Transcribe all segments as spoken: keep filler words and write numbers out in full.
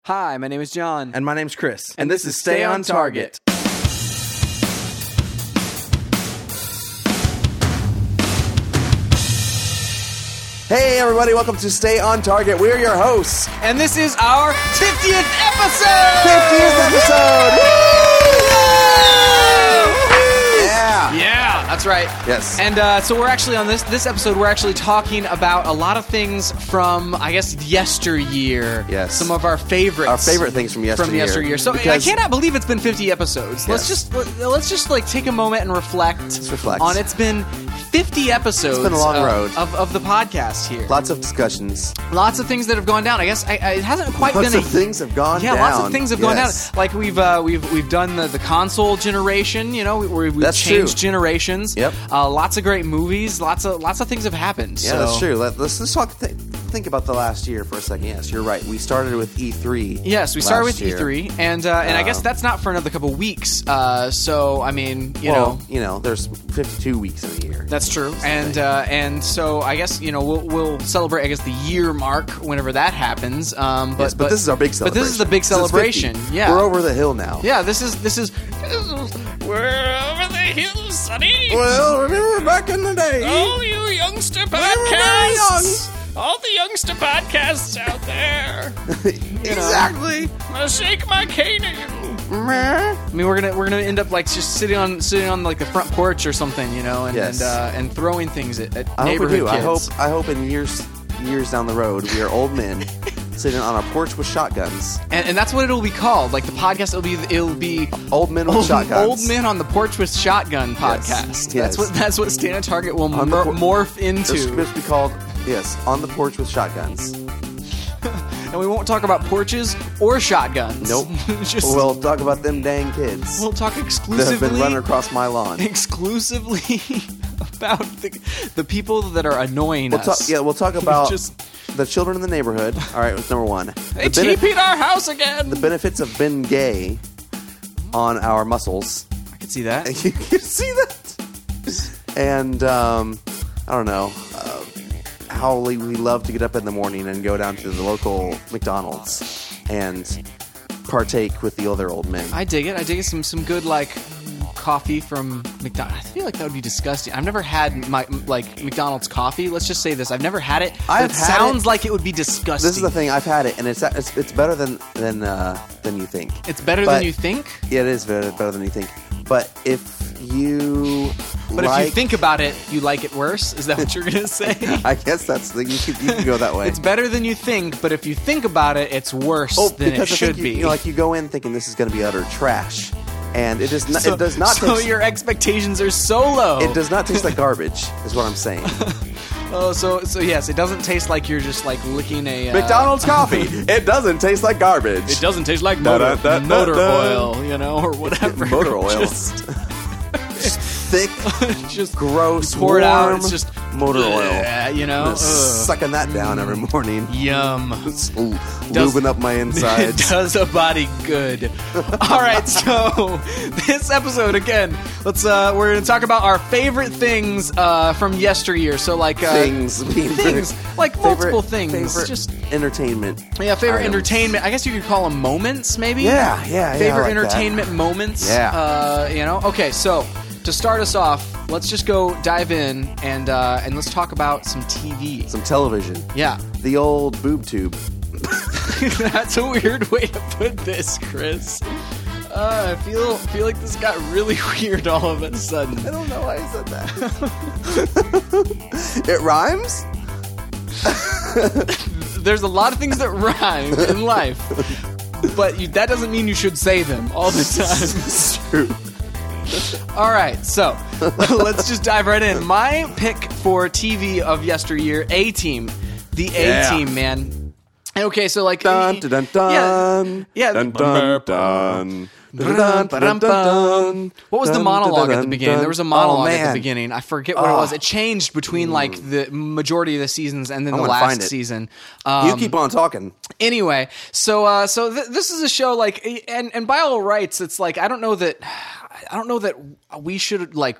Hi, my name is John. And my name's Chris. And, and this, this is Stay on Target. Hey, everybody, welcome to Stay on Target. We're your hosts. And this is our fiftieth episode! fiftieth episode! Yeah! Yeah, that's right. Yes. And uh, so we're actually on this this episode, we're actually talking about a lot of things from, I guess, yesteryear. Yes. Some of our favorites. Our favorite things from yesteryear. From yesteryear. So because I cannot believe it's been fifty episodes. Yes. Let's just let's just like take a moment and reflect, Let's reflect. on it's been fifty episodes. It's been a long of, road. Of, of the podcast here. Lots of discussions. Lots of things that have gone down. I guess I, I, it hasn't quite lots been a... Lots of things have gone yeah, down. Yeah, lots of things have gone yes. down. Like we've uh, we've we've done the, the console generation, you know, we, we've that's changed true. generations. Yep. Uh, lots of great movies. Lots of lots of things have happened. Yeah, so. that's true. Let, let's let's talk. Th- think about the last year for a second. Yes, you're right. We started with E three. Yes, we started with year. E three, and uh, and I guess Um, that's not for another couple weeks. Uh, so I mean, you well, know, you know, there's fifty-two weeks in a year. that's true, and uh, and so I guess you know we'll we'll celebrate I guess the year mark whenever that happens. Um, but, yes, but, this is our big celebration. But this is the big celebration. Yeah, we're over the hill now. Yeah, this is this is we're over the hill, Sonny. Well, remember back in the day. All you youngster podcasts, all the youngster podcasts out there. Exactly. I'm gonna shake my cane at you. I mean, we're gonna we're gonna end up like just sitting on sitting on like the front porch or something, you know, and Yes. and, uh, and throwing things at, at I hope we neighborhood do. kids. I hope. I hope in years years down the road, we are old men sitting on our porch with shotguns. And, and that's what it'll be called. Like the podcast, it'll be it'll be Old men with old, shotguns. Old men on the porch with shotgun podcast. Yes. That's Yes. what that's what Stay on Target will On the mor- por- morph It's into. supposed to be called yes, on the porch with shotguns. And we won't talk about porches or shotguns. Nope. Just We'll talk about them dang kids we'll talk that have exclusively been running across my lawn. exclusively about the, the people that are annoying We'll us. talk. Yeah, we'll talk about Just the children in the neighborhood. All right, that's number one. they the, bene- T P'd our house again. the benefits of being gay on our muscles. I can see that. You can see that. And um, I don't know uh, how we we love to get up in the morning and go down to the local McDonald's and partake with the other old men. I dig it. I dig it. Some some good like coffee from McDonald's. I feel like that would be disgusting. I've never had my like McDonald's coffee. Let's just say this: I've never had it. I've it had sounds it. like it would be disgusting. This is the thing. I've had it, and it's it's, it's better than than uh, than you think. It's better But- than you think. Yeah, it is better, better than you think. But if you But like, if you think about it, you like it worse. Is that what you're gonna say? I guess that's the, you could you can go that way. It's better than you think, but if you think about it, it's worse oh, than it because I should think you, be. you know, like you go in thinking this is going to be utter trash, and it is not. so, it does not. So taste, your expectations are so low. It does not taste like garbage. Is what I'm saying. Oh, so so yes, it doesn't taste like you're just like licking a uh, McDonald's coffee. It doesn't taste like garbage. It doesn't taste like Da, motor, da, da, motor da. oil, you know, or whatever. Motor oil. Just, Thick, just gross, pour it out. warm It's just motor oil. Yeah, you know. I'm just sucking that down every morning. Yum. Ooh, Does- lubing up my It insides. does a body good. All right, so this episode again, let's uh we're going to talk about our favorite things uh from yesteryear. So like uh things, being things favorite- like multiple things. favorite Just entertainment. yeah, favorite items. entertainment. I guess you could call them moments, maybe. Yeah, yeah, yeah. Favorite I like that. entertainment moments. Yeah. Uh, you know. Okay, so to start us off, let's just go dive in and uh, and let's talk about some T V. Some television. Yeah. The old boob tube. That's a weird way to put this, Chris. Uh, I feel feel like this got really weird all of a sudden. I don't know why I said that. It rhymes? There's a lot of things that rhyme in life, but you, that doesn't mean you should say them all the time. It's true. All right, so let's just dive right in. My pick for T V of yesteryear, A-Team. The A-Team, Yeah. man. Okay, so like... Dun, dun, dun, dun. Yeah. Dun, dun, dun. Dun, dun, dun, dun. What was the Dun, monologue dun, at the dun, beginning? dun. There was a monologue Oh, at the man. beginning. I forget what it Oh. was. It changed between like the majority of the seasons and then I'm the gonna last find it. season. Um, You keep on talking. Anyway, so uh, so th- this is a show like, and and by all rights, it's like I don't know that I don't know that we should like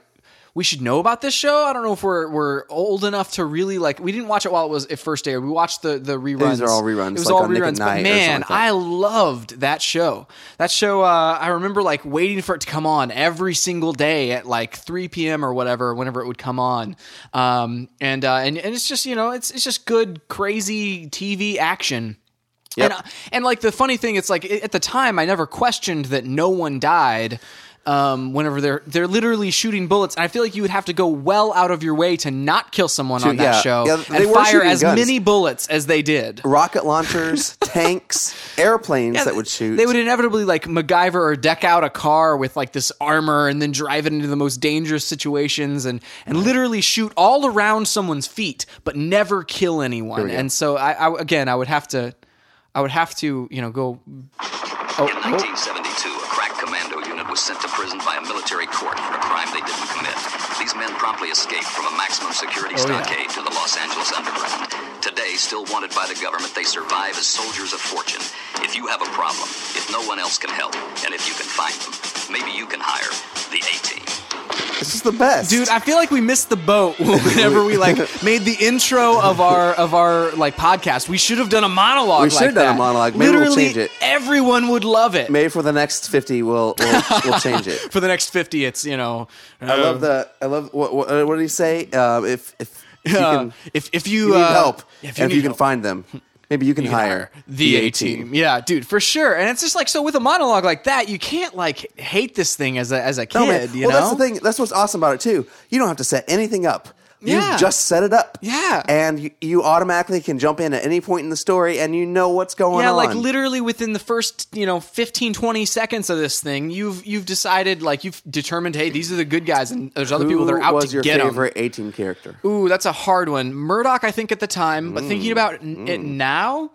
we should know about this show. I don't know if we're we're old enough to really like. We didn't watch it while it was it first aired. We watched the the reruns. These are all reruns. It was like all on Nick reruns. at But Night or man, something like I that. loved that show. That show. Uh, I remember like waiting for it to come on every single day at like three p.m. or whatever, whenever it would come on. Um, and uh, and and it's just you know it's it's just good crazy T V action. Yep. And, uh, and like the funny thing, it's like at the time I never questioned that no one died. Um, whenever they're they're literally shooting bullets, and I feel like you would have to go well out of your way to not kill someone To- on that yeah. show Yeah, they and were fire shooting as guns. many bullets as they did. Rocket launchers, tanks, airplanes Yeah, that would shoot. They would inevitably like MacGyver or deck out a car with like this armor and then drive it into the most dangerous situations and and literally shoot all around someone's feet, but never kill anyone. we go. And so I, I again, I would have to, I would have to, you know, go. Oh, In oh. nineteen seventy-two, a crack commando unit was sent to prison by a military court for a crime they didn't commit. These men promptly escaped from a maximum security Oh, yeah. stockade to the Los Angeles underground. Today, still wanted by the government, they survive as soldiers of fortune. If you have a problem, if no one else can help, and if you can find them, maybe you can hire the A-Team. This is the best, Dude, I feel like we missed the boat whenever we like made the intro of our of our like podcast. We should have done a monologue. We should like have done a that. monologue. Maybe we'll Literally, change it. everyone would love it. Maybe for the next fifty, we'll we'll, we'll change it. For the next fifty, it's you know. I love the. I love what. What, what did he say? Uh, if if, if you Uh, can, if if you, you need uh, help, if and if need you can help, find them, maybe you can, you can hire the A team. Yeah, dude, for sure. And it's just like so with a monologue like that, you can't like hate this thing as a as a kid. No, man. You well, know, that's the thing. That's what's awesome about it too. You don't have to set anything up. You Yeah. just set it up. Yeah. And you, you automatically can jump in at any point in the story and you know what's going Yeah, on. like literally within the first, you know, fifteen, twenty seconds of this thing, you've you've decided, like you've determined, hey, these are the good guys, and there's other Who people that are out was to your get them. favorite A-Team character? Ooh, that's a hard one. Murdoch, I think at the time, but thinking about n- it now,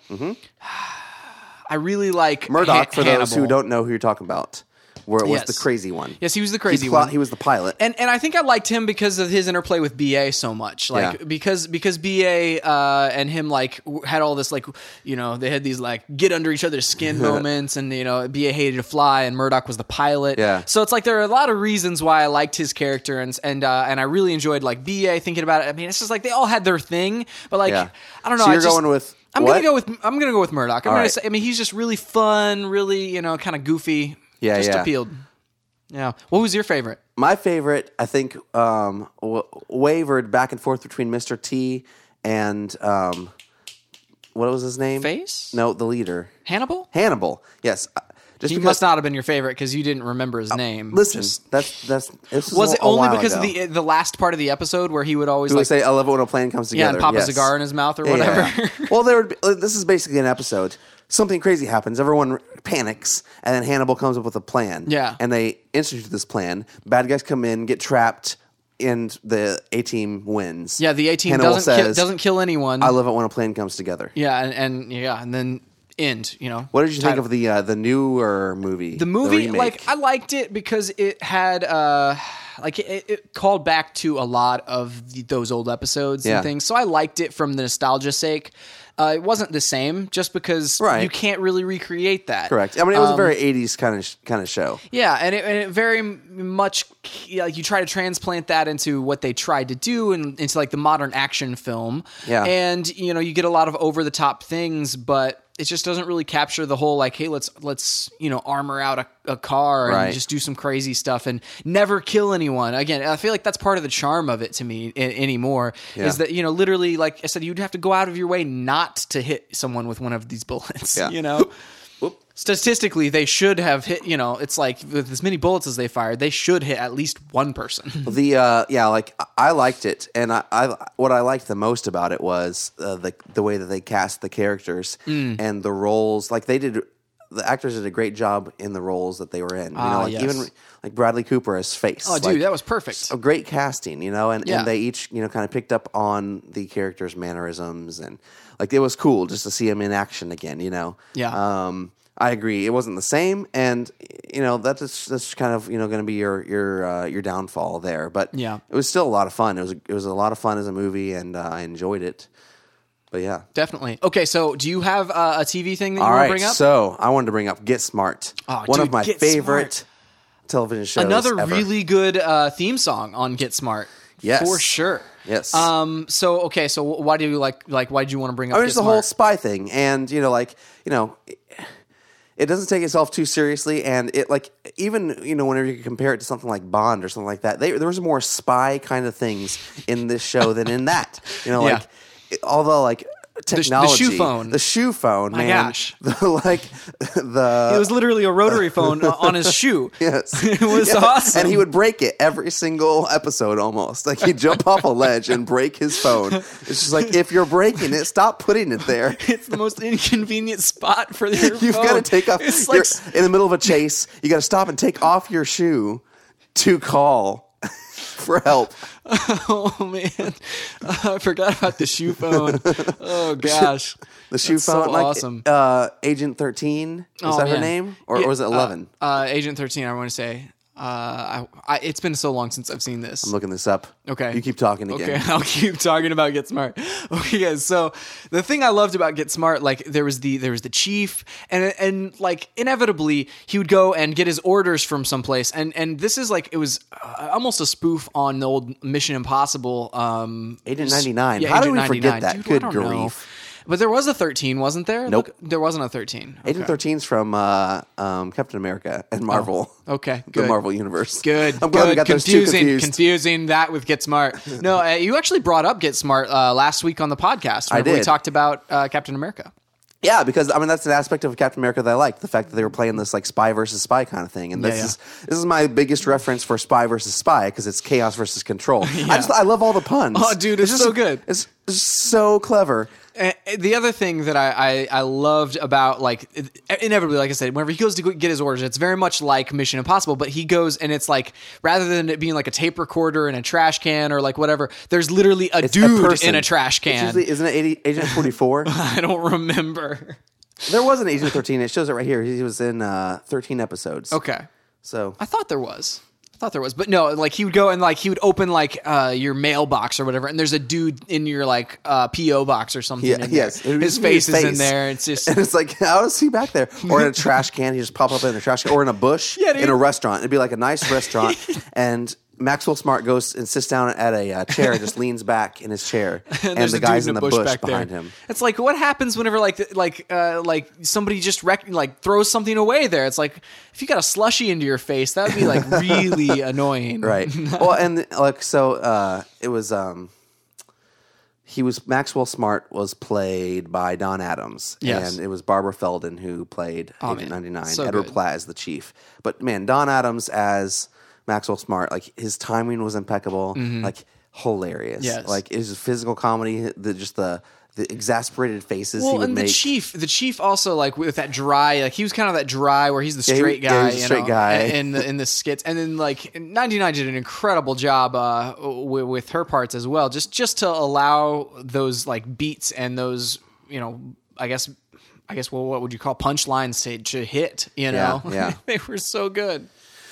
I really like Murdoch, Ha- for those who Hannibal. don't know who you're talking about, where it was Yes. the crazy one. Yes, he was the He, crazy pl- one. he was the pilot. And and I think I liked him because of his interplay with B A so much, like Yeah. because because B A uh, and him like w- had all this like you know they had these like get under each other's skin moments, and you know B A hated to fly, and Murdoch was the pilot. Yeah. So it's like there are a lot of reasons why I liked his character, and and uh, and I really enjoyed like B A thinking about it. I mean, it's just like they all had their thing, but like Yeah. I don't know. So I you're just- going with I'm what? gonna go with I'm gonna go with Murdoch. I'm All gonna right. say. I mean, he's just really fun, really you know kind of goofy. Yeah, just yeah. appealed. Yeah. What was your favorite? My favorite, I think, um, w- wavered back and forth between Mister T and um, what was his name? Face? No, the leader, Hannibal? Hannibal. Yes, uh, just He because. must not have been your favorite because you didn't remember his name. Listen, Just- that's that's. This was it a only while because ago. of the the last part of the episode where he would always He would like say, "I love it when a plane comes yeah together." and pop yes. a cigar in his mouth or Yeah, whatever? yeah. Well, there would be, uh, this is basically an episode. Something crazy happens. Everyone panics, and then Hannibal comes up with a plan. Yeah. and they institute this plan. Bad guys come in, get trapped, and the A team wins. yeah, the A team Hannibal doesn't kill, says, doesn't kill anyone. I love it when a plane comes together. yeah, and, and yeah, and then end. You know, What did you think Title. of the uh, the newer movie? the movie? remake? Like I liked it because it had uh like it, it called back to a lot of the, those old episodes Yeah. and things. So I liked it from the nostalgia sake. Uh, it wasn't the same just because Right. you can't really recreate that. correct. I mean, it was a Um, very eighties kind of sh- kind of show. Yeah, and it, and it very m- much like you try to transplant that into what they tried to do and into like the modern action film. Yeah. and you know you get a lot of over the top things, but it just doesn't really capture the whole like, hey, let's let's you know armor out a, a car and Right. just do some crazy stuff and never kill anyone. Again, I feel like that's part of the charm of it to me a- anymore. Yeah. Is that you know literally like I said, you'd have to go out of your way not to hit someone with one of these bullets. Yeah. You know. Statistically, they should have hit, you know, it's like with as many bullets as they fired, they should hit at least one person. The uh, yeah, like I- I liked it, and I, I what I liked the most about it was uh, the the way that they cast the characters Mm. and the roles. Like they did, the actors did a great job in the roles that they were in. You Ah, know, like yes. even like Bradley Cooper as Face. Oh, dude, like, that was perfect. a great casting, you know, and, Yeah. and they each, you know, kind of picked up on the characters' mannerisms, and like it was cool just to see them in action again, you know. Yeah. Um, I agree. It wasn't the same, and you know that's that's kind of you know going to be your your uh, your downfall there. But Yeah. it was still a lot of fun. It was it was a lot of fun as a movie, and uh, I enjoyed it. But yeah. Definitely. Okay, so do you have uh, a T V thing that you All want right. to bring up? So I wanted to bring up Get Smart. Oh, One dude, of my Get favorite Smart. television shows. Another ever. really good uh, theme song on Get Smart. Yes. For sure. Yes. Um. So okay. So why do you like like why did you want to bring up? I mean, Get it's the Smart? whole spy thing, and you know, like you know, it, it doesn't take itself too seriously, and it like even you know whenever you compare it to something like Bond or something like that, they, there was more spy kind of things in this show than in that. You know, Yeah. like it- although like. the Technology, shoe phone. the shoe phone, My man. gosh. The, like the It was literally a rotary phone on his shoe. Yes. It was Yeah. awesome. And he would break it every single episode almost. Like he'd jump off a ledge and break his phone. It's just like, if you're breaking it, stop putting it there. It's the most inconvenient spot for your You've phone. got to take off. It's You're like in the middle of a chase. You got to stop and take off your shoe to call for help. oh man, I forgot about the shoe phone. Oh gosh, The shoe That's phone, so like awesome. uh, Agent thirteen. Was Oh, that her man. name, or, Yeah, or was it Eleven? Uh, uh, Agent thirteen. I want to say. Uh, I, I, it's been so long since I've seen this. I'm looking this up. Okay. You keep talking again. Okay, I'll keep talking about Get Smart. Okay, guys. So the thing I loved about Get Smart, like there was the there was the chief, and and like inevitably he would go and get his orders from someplace, and and this is like it was uh, almost a spoof on the old Mission Impossible. Um, Agent ninety-nine. yeah, How did Agent we forget ninety-nine. that? Dude, Good I don't know. grief. But there was a thirteen, wasn't there? Nope. Look, there wasn't a thirteen. Agent Okay. thirteen's from uh, um, Captain America and Marvel. Oh, okay, The good. Marvel universe. Good. I'm glad good. we got those two confusing, confused. confusing that with Get Smart. No, uh, you actually brought up Get Smart uh, last week on the podcast. I Remember We did. talked about uh, Captain America. Yeah, because I mean that's an aspect of Captain America that I like. The fact that they were playing this like spy versus spy kind of thing, and this Yeah, yeah. is this is my biggest reference for spy versus spy because it's chaos versus control. I just I love all the puns. Oh, dude, it's just so good. It's, it's so clever. Uh, the other thing that I, I, I loved about, like, inevitably, like I said, whenever he goes to go get his orders, it's very much like Mission Impossible, but he goes and it's like, rather than it being like a tape recorder in a trash can or like whatever, there's literally a It's a dude person. in a trash It's can. usually, isn't it Agent forty-four? I don't remember. There was an Agent thirteen. It shows it right here. He was in uh, thirteen episodes. Okay. So I thought there was. I thought there was, but no, like he would go and like he would open like uh, your mailbox or whatever, and there's a dude in your like uh, P O box or something. Yeah, in there. yes. It would his just be face his is in face. there. It's just and it's like, how is he back there? Or in a trash can, he just pop up in a trash can, or in a bush, Yeah, dude. in a restaurant. It'd be like a nice restaurant, and Maxwell Smart goes and sits down at a uh, chair, and just leans back in his chair, and, there's the a guy's dude in the bush, back behind there. him. It's like what happens whenever like th- like uh, like somebody just rec- like throws something away there. It's like if you got a slushy into your face, that would be like really annoying. Right. Well, and like so, uh, it was. Um, he was Maxwell Smart was played by Don Adams, Yes. and it was Barbara Feldon who played Oh, Agent man. ninety-nine. So Edward good. Platt as the chief. But man, Don Adams as Maxwell Smart, like his timing was impeccable, like hilarious. Mm-hmm. Yes. Like it was physical comedy. The just the the exasperated faces he Well, would and make. the chief, the chief also like with that dry, like he was kind of that dry where he's the Yeah, he- straight yeah, guy, he was a you straight know, guy. in the in the skits, and then like ninety-nine did an incredible job uh, with, with her parts as well, just just to allow those like beats and those you know, I guess. I guess well, what would you call punchlines to, to hit? You know, Yeah, yeah. they were so good.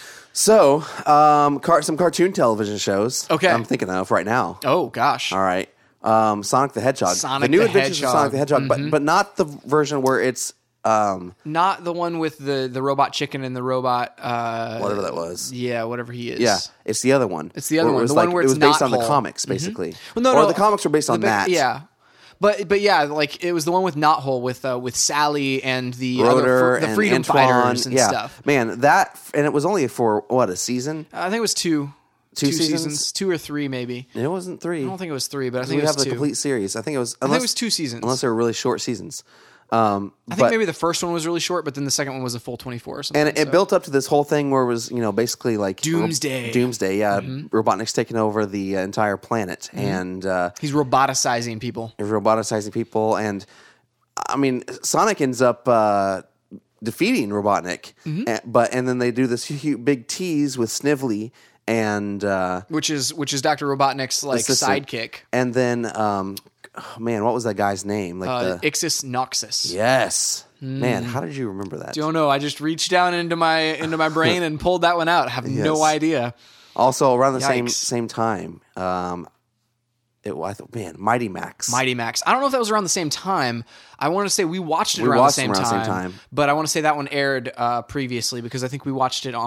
So, um, car- some cartoon television shows. Okay. I'm thinking of right now. Oh gosh, All right. Um, Sonic the Hedgehog. Sonic the new the Adventures Hedgehog. of Sonic the Hedgehog, but but not the version where it's um, not the one with the the robot chicken and the robot uh, whatever that was. Yeah, whatever he is. Yeah, it's the other one. It's the other Where it one, was the one like- where it it's was based not on the whole. comics, basically. Well, no, or no, the comics were based on the big- that. Yeah, but but yeah, like it was the one with Knothole with uh, with Sally and the Rotor other fr- the and Freedom Antoine, Fighters and yeah. stuff. Man, that and it was only for what a season. I think it was two, Two seasons? two or three maybe. It wasn't three. I don't think it was three, but I we think it have was the two. complete series. I think it was. I Unless, think it was two seasons. Unless they were really short seasons. Um, I think but- maybe the first one was really short, but then the second one was a full twenty-four or something. And it, it so. built up to this whole thing where it was, you know, basically like Doomsday. Doomsday, yeah. Mm-hmm. Robotnik's taking over the uh, entire planet, and uh, He's roboticizing people. roboticizing people. And I mean, Sonic ends up uh, defeating Robotnik, Mm-hmm. and, but and then they do this huge, big tease with Snively and uh, Which is which is Doctor Robotnik's like assistant. sidekick, and then um, oh, man, what was that guy's name? Like uh, the Ixis Noxus. yes, man, how did you remember that? Don't know. I just reached down into my into my brain and pulled that one out. I have no Yes. idea. Also, around the same Yikes. same time, um, It, I thought, man, Mighty Max. Mighty Max. I don't know if that was around the same time. I want to say we watched it We around, watched the, it same around the time, same time. But I want to say that one aired uh, previously because I think we watched it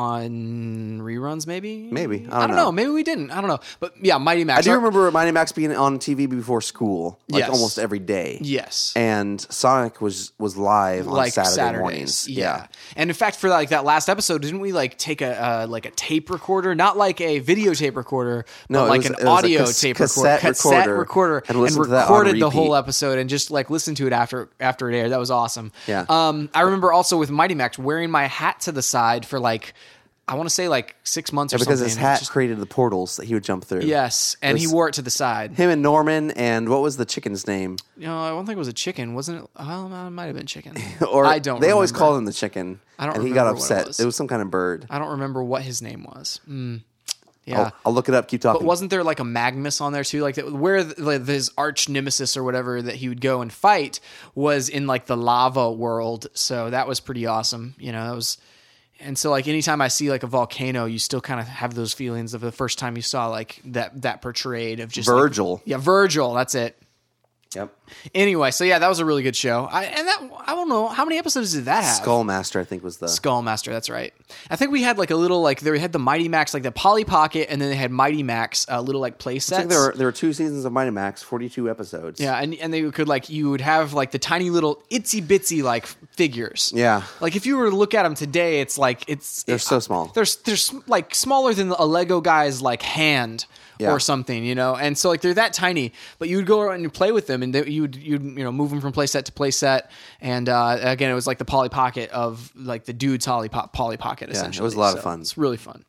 on reruns, maybe? Maybe. I don't I don't know. know. Maybe we didn't. I don't know. But yeah, Mighty Max. I do Our- remember Mighty Max being on T V before school, like Yes. almost every day. Yes. And Sonic was was live on like Saturday Saturdays. mornings. Yeah. And in fact, for like that last episode, didn't we like take a uh, like a tape recorder, not like a videotape recorder, No, but it like was- an it was a audio cas- tape cassette recorder, cassette recorder, recorder, and and, listened to that on recorded the repeat. whole episode and just like listened to it after after it aired. That was awesome. Yeah. Um, I remember also with Mighty Max wearing my hat to the side for like I want to say like six months or Because something. his and hat just- created the portals that he would jump through. yes, and he was- wore it to the side. Him and Norman, and what was the chicken's name? You know, I don't think it was a chicken, wasn't it? Oh, it might have been chicken. Or I don't. They always remember. called him the chicken. I don't And he got remember what it upset. was. It was some kind of bird. I don't remember what his name was. Mm. Yeah. I'll, I'll look it up. Keep talking. But wasn't there like a Magnus on there too? Like that, where the, like, his arch nemesis or whatever that he would go and fight was in like the lava world. So that was pretty awesome. You know, that was, and so like anytime I see like a volcano, you still kind of have those feelings of the first time you saw like that that portrayed of just like- Virgil. yeah, Virgil. That's it. Yep. Anyway, so yeah, that was a really good show. I, and that I don't know how many episodes did that have. Skullmaster, I think, was the. Skullmaster, that's right. I think we had like a little like they had the Mighty Max, like the Polly Pocket, and then they had Mighty Max, uh, little like play I sets. think there were there were two seasons of Mighty Max, forty-two episodes. Yeah, and and they could like you would have like the tiny little itsy bitsy like figures. Yeah. Like if you were to look at them today, it's like it's They're it- so small. They're they're sm- like smaller than a Lego guy's like hand. Yeah. Or something, you know, and so like they're that tiny, but you would go around and play with them, and they, you would you'd you know move them from playset to playset, and uh, again it was like the Polly Pocket of like the dude's Polly po- Polly Pocket. it Essentially, was a lot of So fun. It's really fun.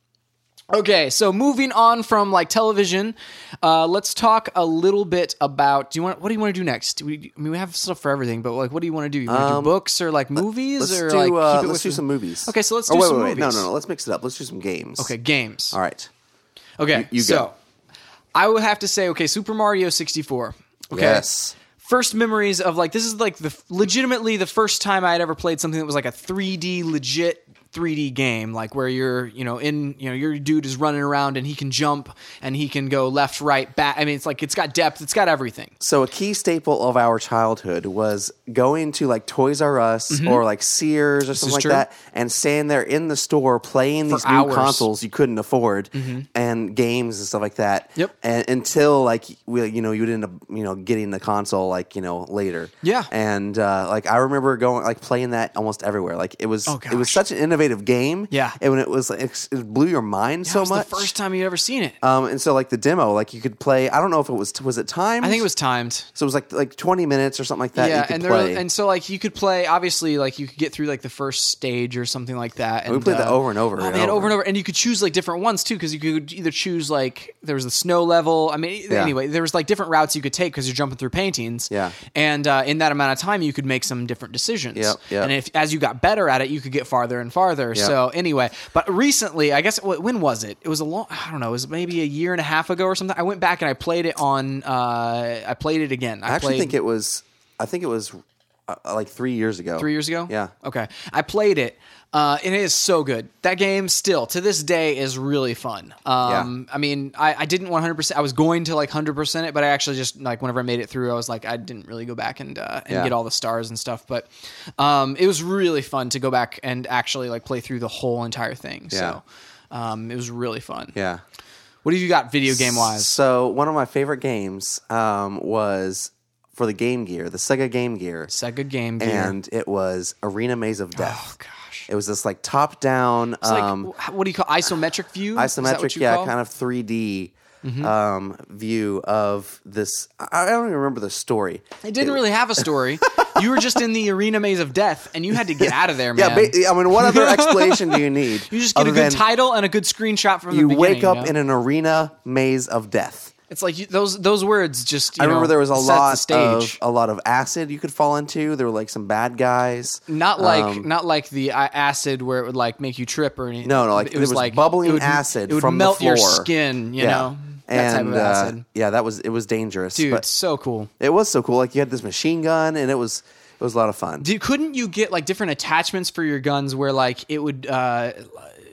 Okay, so moving on from like television, uh, let's talk a little bit about. Do you want? What do you want to do next? Do we, I mean, we have stuff for everything, but like, what do you want to do? You want to Um, do books or like movies Let's or do like uh, keep it let's with do the- some movies. Okay, so let's Or do wait, some wait, wait. movies. No, no, no. Let's mix it up. Let's do some games. Okay, games. All right. Okay, You- you so go. I would have to say, okay, Super Mario sixty-four. Okay. Yes. First memories of like this is like the legitimately the first time I had ever played something that was like a three D legit three D game, like where you're, you know, in, you know, your dude is running around and he can jump and he can go left, right, back. I mean, it's like it's got depth, it's got everything. So a key staple of our childhood was going to like Toys R Us or like Sears or something is like true. that, and standing there in the store playing these new hours. consoles you couldn't afford and games and stuff like that. Yep. And until like we, you know, you would end up you know getting the console like you know later. Yeah. And uh, like I remember going like playing that almost everywhere. Like it was Oh, it was gosh. such an innovative game. Yeah. And when it was like it, it blew your mind That so was much. the first time you ever seen it. Um, and so like the demo, like you could play. I don't know if it was was it timed. I think it was timed. So it was like like twenty minutes or something like that. Yeah, you could and there play. and so like you could play obviously like you could get through like the first stage or something like that. And we played that uh, over and over Oh, and man, over. over and over, and you could choose like different ones too because you could either choose like there was the snow level. I mean, Yeah. anyway, there was like different routes you could take because you're jumping through paintings. Yeah. and uh, in that amount of time, you could make some different decisions. Yep, yep. And if as you got better at it, you could get farther and farther. Yep. So anyway, but recently, I guess wh- when was it? It was a long. I don't know. It was maybe a year and a half ago or something. I went back and I played it on. Uh, I played it again. I, I actually played, think it was. I think it was uh, like three years ago. Three years ago? Yeah. Okay. I played it, uh, and it is so good. That game still, to this day, is really fun. Um, I mean, I, I didn't one hundred percent. I was going to like one hundred percent it, but I actually just, like, whenever I made it through, I was like, I didn't really go back and uh, and Yeah. get all the stars and stuff. But um, it was really fun to go back and actually, like, play through the whole entire thing. Yeah. So um, it was really fun. Yeah. What have you got video game-wise? So one of my favorite games um, was for the Game Gear, the Sega Game Gear, Sega Game Gear. and it was Arena Maze of Death. Oh, gosh. It was this like top down. It's like, Um, wh- what do you call isometric view? Is that what isometric, you yeah, call? kind of three D Mm-hmm. um, view of this. I I don't even remember the story. It didn't really have a story. You were just in the arena maze of death, and you had to get out of there, man. Yeah, ba- I mean, what other explanation do you need? you just get a other good than title and a good screenshot from You the beginning. wake up you know? in an arena maze of death. It's like you, those those words just. You I remember know, there was a sets the lot stage. of a lot of acid you could fall into. There were like some bad guys. Not like Um, not like the uh, acid where it would like make you trip or anything. No, no, like, it there was, was like bubbling it would, acid It would from the melt your floor. skin. You yeah. know that type and of acid. Uh, yeah, that was it was dangerous. Dude, but so cool. it was so cool. Like you had this machine gun, and it was it was a lot of fun. Dude, couldn't you get like different attachments for your guns where like it would uh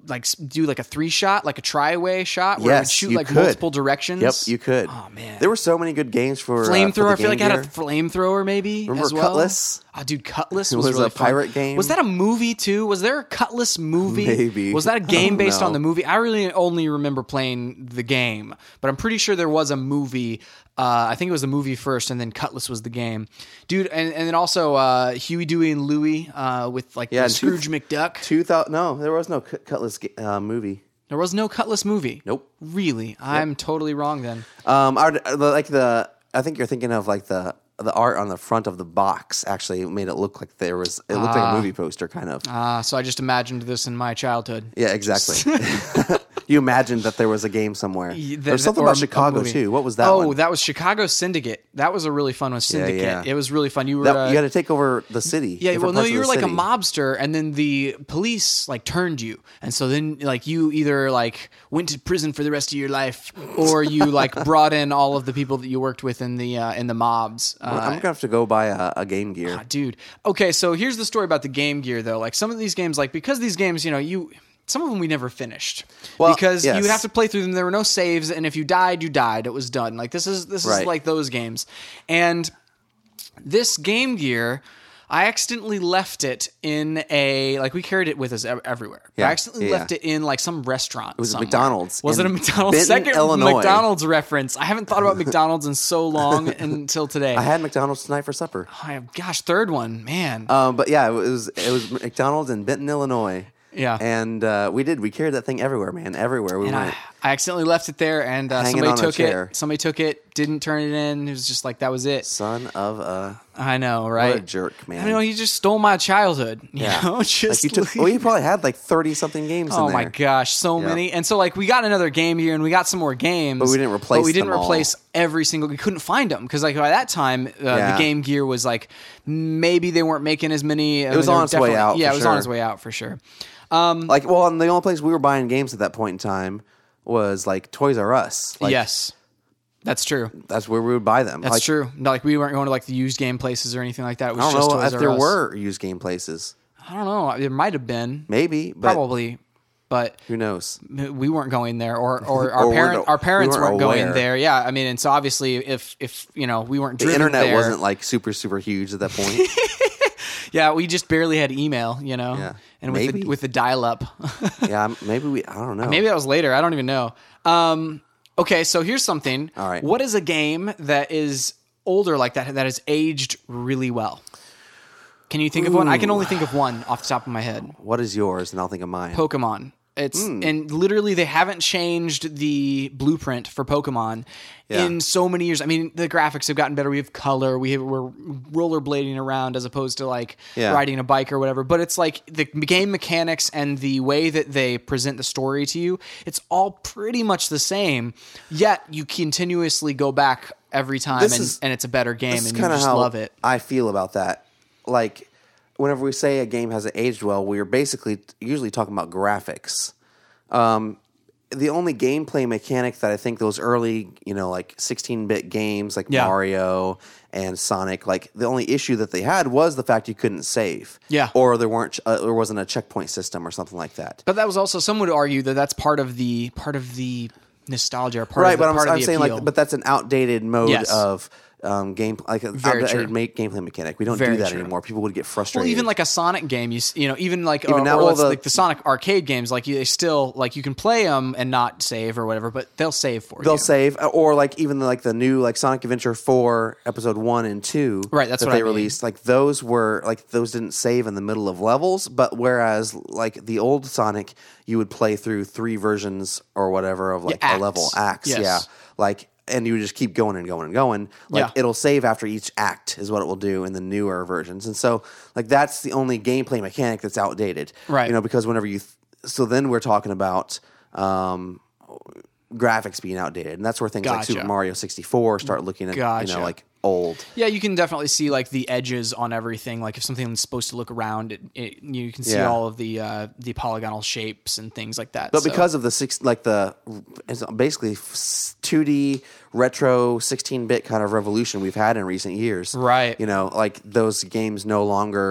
like s- do like a three shot, like a tri-way shot where it would Yes, shoot you like could. multiple directions. Yep, you could. Oh man, there were so many good games for uh, flamethrower. for the I feel like Game I had a Gear. flamethrower maybe. Remember as well. Cutlass? Oh, dude, Cutlass It was, was really a fun. pirate game. Was that a movie too? Was there a Cutlass movie? Maybe. Was that a game I don't based on know. the movie? I really only remember playing the game, but I'm pretty sure there was a movie. Uh, I think it was the movie first, and then Cutlass was the game, dude. And, and then also uh, Huey, Dewey, and Louie uh, with like Yeah, the and two- Scrooge McDuck. Two thousand? No, there was no Cut- Cutlass ga- uh, movie. There was no Cutlass movie. Nope. Really, I'm totally wrong then. Um, our, the, like the, I think you're thinking of like the the art on the front of the box. Actually, made it look like there was. It looked like a movie poster, kind of. Uh, so I just imagined this in my childhood. Yeah, exactly. You imagined that there was a game somewhere. Y- that- There's something or a- about Chicago a movie. too. What was that? Oh, one? that was Chicago Syndicate. That was a really fun one. Syndicate. yeah. It was really fun. You were That- uh, you had to take over the city. yeah. different Well, no, parts of you were the like a city. mobster, and then the police like turned you, and so then like you either like went to prison for the rest of your life, or you like brought in all of the people that you worked with in the uh, in the mobs. Uh, I'm gonna have to go buy a, a Game Gear. Ah, dude. Okay, so here's the story about the Game Gear, though. Like some of these games, like because these games, you know, you some of them we never finished. Well, because yes. you would have to play through them. There were no saves, and if you died, you died. It was done. Like this is this is Right. like those games, and this Game Gear. I accidentally left it in a like we carried it with us ev- everywhere. Yeah, I accidentally yeah. left it in like some restaurant. It was at McDonald's Was it a in McDonald's? Benton, Second Illinois. McDonald's reference. I haven't thought about McDonald's in so long until today. I had McDonald's tonight for supper. I have, gosh, third one, man. Um, but yeah, it was it was McDonald's in Benton, Illinois. Yeah. and uh, we did. We carried that thing everywhere, man. Everywhere we and went. I, I accidentally left it there, and uh, Hanging somebody on a took chair. it. Somebody took it, didn't turn it in. It was just like that was it. Son of a I know, right? what a jerk, man. I know he just stole my childhood. You Yeah. know, like just you took. Well, you probably had like thirty something games. oh in there. my gosh, so Yeah. many. And so like we got another game here, and we got some more games, But we didn't replace But we didn't them all. replace every single. We couldn't find them because like by that time, uh, Yeah. the Game Gear was like maybe they weren't making as many. It was on its way out, Yeah, for it was on sure. its way out for sure. Like, well, and the only place we were buying games at that point in time was like Toys R Us. Like, yes, that's true. that's where we would buy them. That's like, true. No, like we weren't going to like the used game places or anything like that. It was I don't just know Toys if R there Us. were used game places. I don't know. There might have been. Maybe, but Probably, but who knows? we weren't going there, or or our Or we're parent no- our parents we weren't weren't going aware. there. Yeah, I mean, and so obviously, if if you know we weren't The driven internet there, wasn't like super super huge at that point. yeah, we just barely had email, you know, Yeah. and with Maybe. the, with the dial up. yeah, maybe we. I don't know. Maybe that was later. I don't even know. Um, okay, so here's something. All right. What is a game that is older like that that has aged really well? Can you think of one? I can only think of one off the top of my head. What is yours? And I'll think of mine. Pokemon. It's Hmm. and literally they haven't changed the blueprint for Pokemon Yeah. in so many years. I mean, the graphics have gotten better. We have color. We have, we're rollerblading around as opposed to like Yeah. riding a bike or whatever. But it's like the game mechanics and the way that they present the story to you. It's all pretty much the same. Yet you continuously go back every time, This and, is- and it's a better game, This is and you kind of just how love it. I feel about that. Like, whenever we say a game hasn't aged well, we're basically usually talking about graphics. Um, the only gameplay mechanic that I think those early, you know, like sixteen-bit games like Yeah. Mario and Sonic, like the only issue that they had was the fact you couldn't save. Yeah. Or there weren't, uh, there wasn't a checkpoint system or something like that. But that was also some would argue that that's part of the part of the nostalgia, or part Right, of the, but I'm, part of I'm the saying appeal. like, but that's an outdated mode Yes. of um, game, like an Very outdated true. make gameplay mechanic. We don't Very do that true. anymore. People would get frustrated. Well, even like a Sonic game, you s- you know, even like Even or, now, or well, let's- the- like the Sonic arcade games, like you, they still like you can play them and not save or whatever, but they'll save for they'll you. save, or like even the, like the new like Sonic Adventure four episode one and two, Right, that's that what they I mean. released. Like those were like those didn't save in the middle of levels, but whereas like the old Sonic, you would play through three versions or whatever of like Yeah, a level acts. acts, Yes. yeah, like. And you would just keep going and going and going. Like Yeah. it'll save after each act is what it will do in the newer versions. And so like that's the only gameplay mechanic that's outdated. Right. You know, because whenever you th- so then we're talking about um graphics being outdated. And that's where things like Gotcha. Super Mario sixty-four start looking at you Gotcha. know like old. Yeah, you can definitely see like the edges on everything. Like if something's supposed to look around, it, it, you can see Yeah. all of the uh, the polygonal shapes and things like that. But So- because of the six, like the it's basically two D retro sixteen-bit kind of revolution we've had in recent years, Right. You know, like those games no longer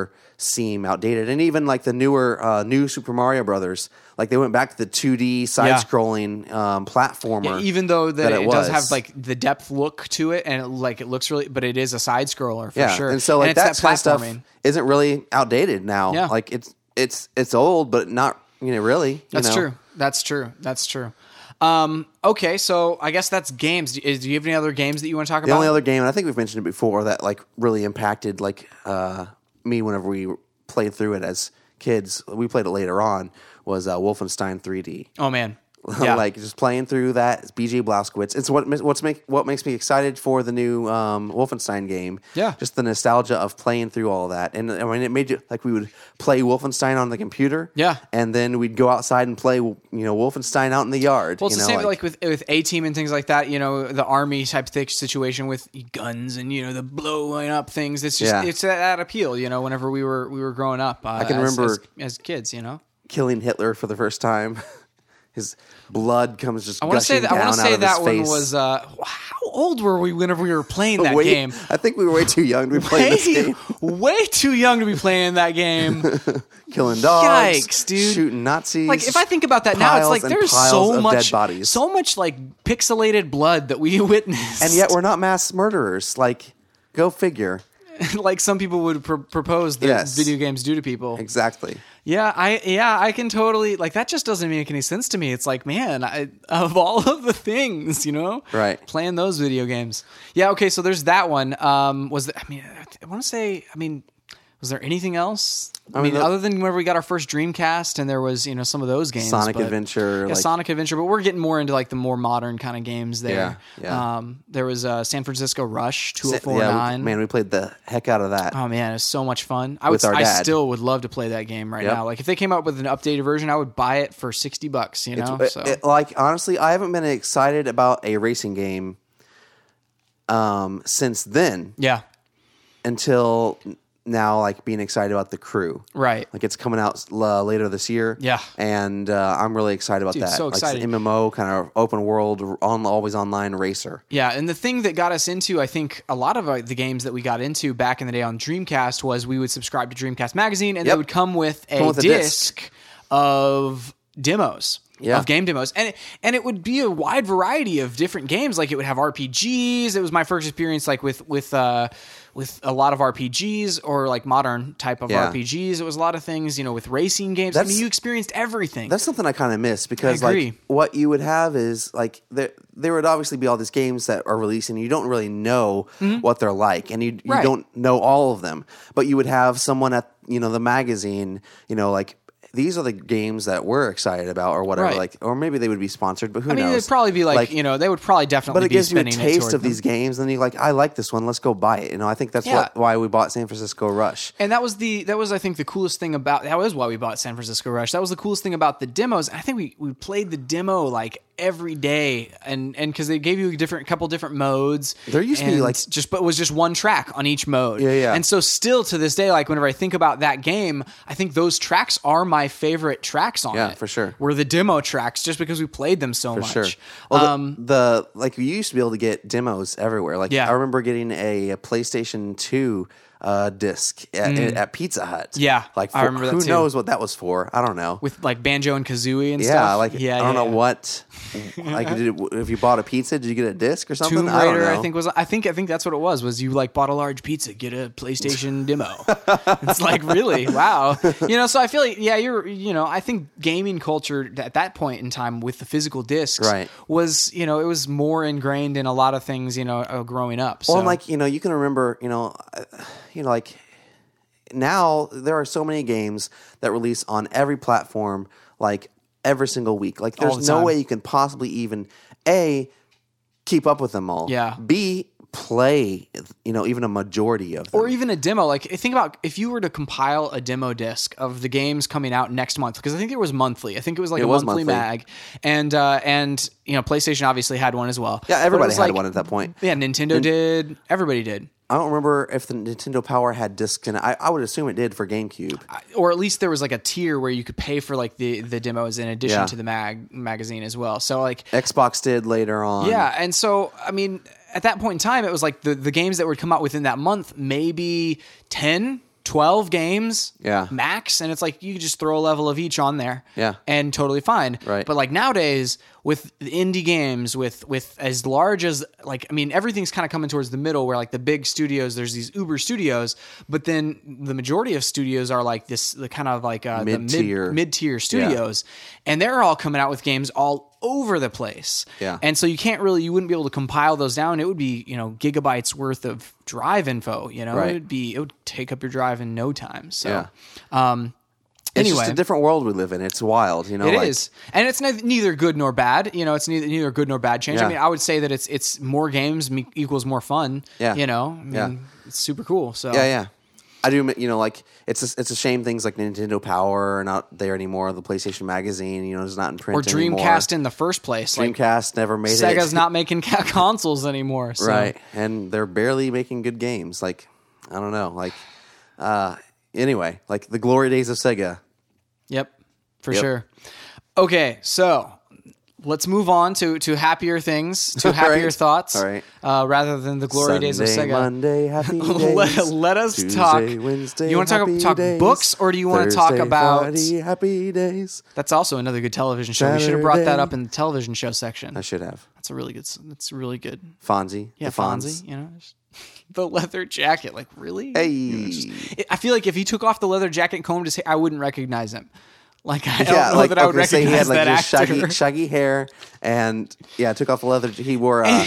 seem outdated. And even like the newer uh, new Super Mario Brothers, like they went back to the two D side-scrolling um, platformer. Yeah, even though the, that it, it does was. have like the depth look to it, and it, like it looks really, but it is a side scroller for yeah, sure. and so like and it's that kind of stuff platforming. isn't really outdated now. Yeah. Like it's it's it's old, but not you know really. You That's know? true. That's true. That's true. Um, okay, so I guess that's games. Do, do you have any other games that you want to talk The about? only other game, and I think we've mentioned it before, that like really impacted like uh, me whenever we played through it as kids. We played it later on. Was uh, Wolfenstein three D. Oh man. Yeah. Like just playing through that. It's B J Blazkowicz. It's what what's make what makes me excited for the new um, Wolfenstein game. Yeah. Just the nostalgia of playing through all of that, and I mean it made you like we would play Wolfenstein on the computer. Yeah. And then we'd go outside and play you know Wolfenstein out in the yard. Well, it's you the know, same like, with with A Team and things like that. You know, the army type thick situation with guns and you know the blowing up things. It's just Yeah. it's that, that appeal. You know, whenever we were we were growing up, uh, I can as, remember- as, as kids. You know, killing Hitler for the first time. His blood comes just I want to say gushing that I want down to say out of his that one face. was. Uh, how old were we whenever we were playing that Way- game? I think we were way too young to be playing this Way, game. way too young to be playing that game. Killing dogs, Yikes, dude. shooting Nazis. Like if I think about that now, it's piles like and there's piles so of much, dead bodies. so much like pixelated blood that we witnessed, and yet we're not mass murderers. Like, go figure. like some people would pr- propose that Yes. video games do to people. Exactly. Yeah, I yeah I can totally like that. Just doesn't make any sense to me. It's like, man, I, of all of the things, you know, Right. Playing those video games. Yeah, okay. So there's that one. Um, was the, I mean, I want to say, I mean, was there anything else? I, I mean, mean, the- other than whenever we got our first Dreamcast, and there was you know some of those games, Sonic but- Adventure, yeah, like- Sonic Adventure. But we're getting more into like the more modern kind of games there. Yeah, yeah. Um, there was uh, San Francisco Rush two oh Yeah, four we- nine. man, we played the heck out of that. Oh man, it's so much fun. I would, With our I dad. still would love to play that game right Yep. now. Like if they came out with an updated version, I would buy it for sixty bucks. You know, It- so it- like honestly, I haven't been excited about a racing game um, since then yeah, until now. Like being excited about The Crew. right. Like it's coming out uh, later this year. Yeah. and uh, I'm really excited about Dude, that. so Like it's excited. an M M O kind of open world, on always online racer. Yeah, and the thing that got us into, I think, a lot of uh, the games that we got into back in the day on Dreamcast was we would subscribe to Dreamcast Magazine, and they Yep. would come with a Come with a disc, disc. of demos. Yeah. Of game demos, and it, and it would be a wide variety of different games. Like it would have R P Gs. It was my first experience, like with with uh, with a lot of R P Gs or like modern type of Yeah. R P Gs. It was a lot of things, you know, with racing games. I That's- mean, you experienced everything. That's something I kind of miss because I agree. like what you would have is like there there would obviously be all these games that are released and you don't really know what they're like and you you Mm-hmm. Right. don't know all of them, but you would have someone at you know the magazine you know like. These are the games that we're excited about, or whatever. Right. Like, or maybe they would be sponsored, but who I mean, knows? it'd probably be like, you know, they would probably definitely but it be gives you a spending it taste toward of them. these games, and you're like, I like this one. Let's go buy it. You know, I think that's Yeah. what, why we bought San Francisco Rush. And that was the that was I think the coolest thing about that was why we bought San Francisco Rush. That was the coolest thing about the demos. I think we, we played the demo like every day, and and because they gave you a different couple different modes. There used to be, and like- just but it was just one track on each mode. Yeah, yeah. And so still to this day, like whenever I think about that game, I think those tracks are my favorite tracks on Yeah, it. for sure. Were the demo tracks just because we played them so For much. sure. Well, the- um, the, like we used to be able to get demos everywhere. Like Yeah. I remember getting a, a PlayStation two uh, disc at, at Pizza Hut. Mm. Yeah, like I for, remember that who too. knows what that was for? I don't know. with like Banjo and Kazooie and yeah, stuff. like yeah, I don't yeah, know yeah. what. Like did it, if you bought a pizza, did you get a disc or something? Tomb I don't Raider, know. I, think was. I think I think that's what it was. Was you like bought a large pizza, get a PlayStation demo? It's like really, wow. You know, so I feel like yeah, you're. You know, I think gaming culture at that point in time with the physical discs Right. was you know it was more ingrained in a lot of things. You know, uh, growing up. So Well, and like you know, you can remember, you know, uh, you know, like now there are so many games that release on every platform, like every single week. Like All there's the no time. way you can possibly even a keep up with them all. Yeah. B play, you know, even a majority of them. or even a demo. Like think about if you were to compile a demo disc of the games coming out next month, because I think it was monthly. I think it was like It a was monthly, monthly. mag, and uh, and you know PlayStation obviously had one as well. yeah, But it everybody was had like- one at that point. Yeah, Nintendo did. Everybody did. I don't remember if the Nintendo Power had discs in it. I, I would assume it did for GameCube. Or at least there was like a tier where you could pay for like the, the demos in addition Yeah. to the mag magazine as well. So like Xbox did later on. yeah, and so I mean at that point in time it was like the, the games that would come out within that month, maybe ten twelve games Yeah. max, and it's like you just throw a level of each on there, Yeah. and totally fine. Right. But like nowadays with indie games, with with as large as like I mean everything's kind of coming towards the middle where like the big studios, there's these uber studios, but then the majority of studios are like this the kind of like uh, Mid-tier. the mid mid tier studios, and they're all coming out with games all over the place. Yeah. And so you can't really, you wouldn't be able to compile those down. It would be, you know, gigabytes worth of drive info, you know, Right. it would be, it would take up your drive in no time. So, Yeah. um, It's anyway, just a different world we live in. It's wild, you know. it like, is, and it's neither, neither good nor bad. You know, it's neither, neither good nor bad change. Yeah. I mean, I would say that it's, it's more games me- equals more fun. Yeah. You know, I mean, Yeah. it's super cool. So Yeah, yeah. I do, you know, like it's a, it's a shame things like Nintendo Power are not there anymore. The PlayStation Magazine, you know, is not in print or anymore. Dreamcast in the first place. Like Dreamcast never made it. Sega's not making ca- consoles anymore. So. Right, and they're barely making good games. Like, I don't know. Like, uh, anyway, like the glory days of Sega. Yep, for Yep. sure. Okay, so let's move on to, to happier things, to happier Right. thoughts, All right. uh, rather than the glory days of Sunday, Sega. Monday, happy days. let, let us Tuesday, talk. Wednesday, You want to talk, happy talk days. books, or do you want to talk Thursday, about? Friday, happy days. That's also another good television show. We should have brought that Saturday. up in the television show section. I should have. That's a really good. That's really good. Fonzie. Yeah, the Fonz. Fonzie. You know, just- the leather jacket. Like really? Hey. You know, just- I feel like if he took off the leather jacket and combed his hair, I wouldn't recognize him. Like I don't Yeah, know like that I would okay, say recognize he had like that just actor. shaggy, shaggy hair, and yeah, took off the leather. He wore uh,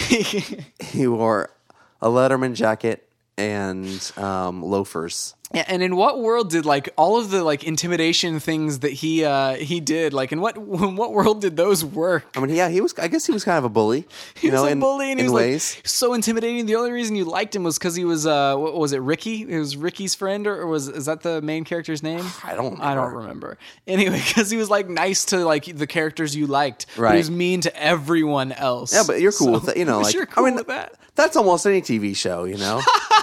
he wore a Letterman jacket and um, loafers. Yeah, and in what world did like all of the like intimidation things that he uh he did like in what in what world did those work? I mean, yeah, he was. I guess he was kind of a bully. He You was know, a in, bully, and he in was ways. like so intimidating. The only reason you liked him was because he was uh what was it Ricky? It was Ricky's friend, or, or was is that the main character's name? I don't. I don't remember. remember. Anyway, because he was like nice to like the characters you liked, but Right. he was mean to everyone else. Yeah, but you're cool So, with it. You know, like you're cool I mean, with that. that's almost any T V show. You know,